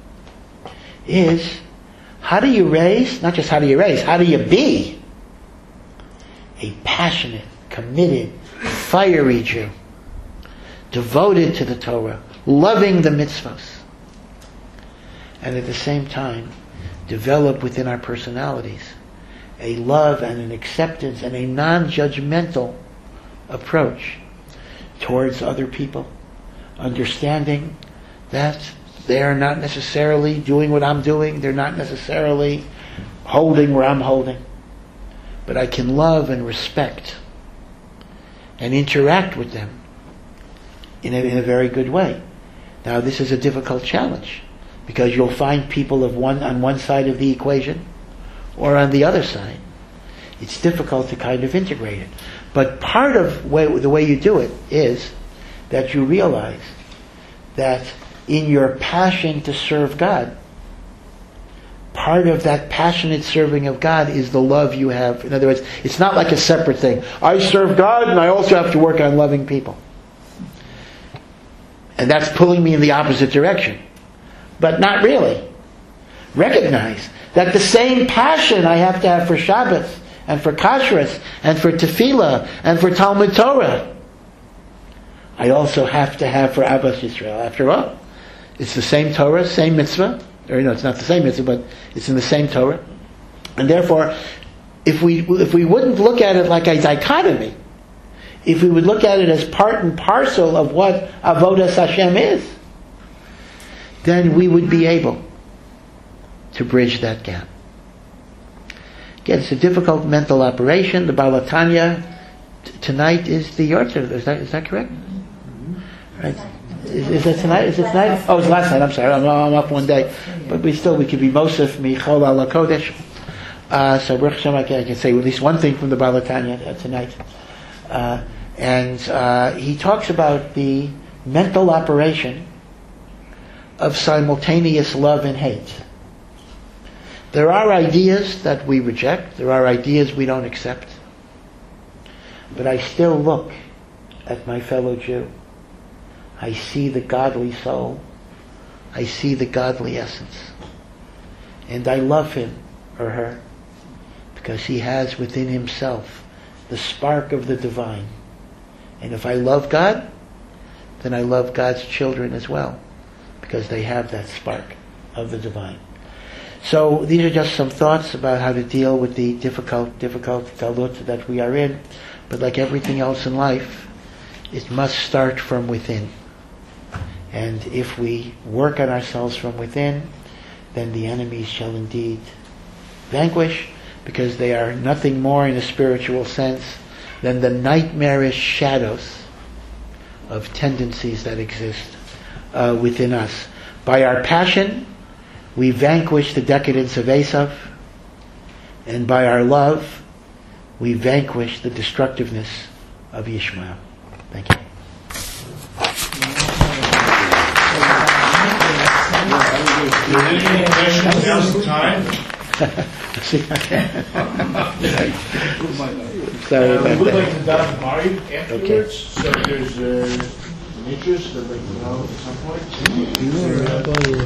S1: is how do you raise, not just how do you raise, how do you be a passionate, committed, fiery Jew, devoted to the Torah, loving the mitzvahs, and at the same time develop within our personalities a love and an acceptance and a non-judgmental approach towards other people, understanding that they are not necessarily doing what I'm doing, they're not necessarily holding where I'm holding, but I can love and respect and interact with them in a, in a very good way. Now, this is a difficult challenge because you'll find people of one on one side of the equation or on the other side. It's difficult to kind of integrate it. But part of way, the way you do it is that you realize that in your passion to serve God, part of that passionate serving of God is the love you have. In other words, it's not like a separate thing. I serve God and I also have to work on loving people. And that's pulling me in the opposite direction. But not really. Recognize that the same passion I have to have for Shabbos and for Kashrus and for Tefillah and for Talmud Torah, I also have to have for Abbas Yisrael. After all, it's the same Torah, same mitzvah. Or no, it's not the same mitzvah, but it's in the same Torah. And therefore, if we if we wouldn't look at it like a dichotomy, if we would look at it as part and parcel of what Avodas Hashem is, then we would be able to bridge that gap. Again, it's a difficult mental operation. The Baal HaTanya t- tonight is the Yortzeit. Is that is that correct? Right. Is, is it tonight? Is it tonight? Oh, it's last night. I'm sorry. I'm, I'm up one day, but we still we could be Mosef Michol Ala Kodesh. Uh, so Baruch Hashem, I can, I can say at least one thing from the Baal HaTanya uh, tonight, uh, and uh, he talks about the mental operation of simultaneous love and hate. There are ideas that we reject. There are ideas we don't accept. But I still look at my fellow Jew. I see the godly soul. I see the godly essence. And I love him or her because he has within himself the spark of the divine. And if I love God, then I love God's children as well because they have that spark of the divine. So these are just some thoughts about how to deal with the difficult, difficult galut that we are in. But like everything else in life, it must start from within. And if we work on ourselves from within, then the enemies shall indeed vanquish, because they are nothing more in a spiritual sense than the nightmarish shadows of tendencies that exist uh, within us. By our passion, we vanquish the decadence of Esav, and by our love, we vanquish the destructiveness of Yishmael. Thank you.
S4: Any questions? Now's the time.
S1: Sorry
S4: Uh,
S1: about
S4: we would
S1: that.
S4: like to dive Mari afterwards, so if there's uh, an interest, I'd like to know at some point.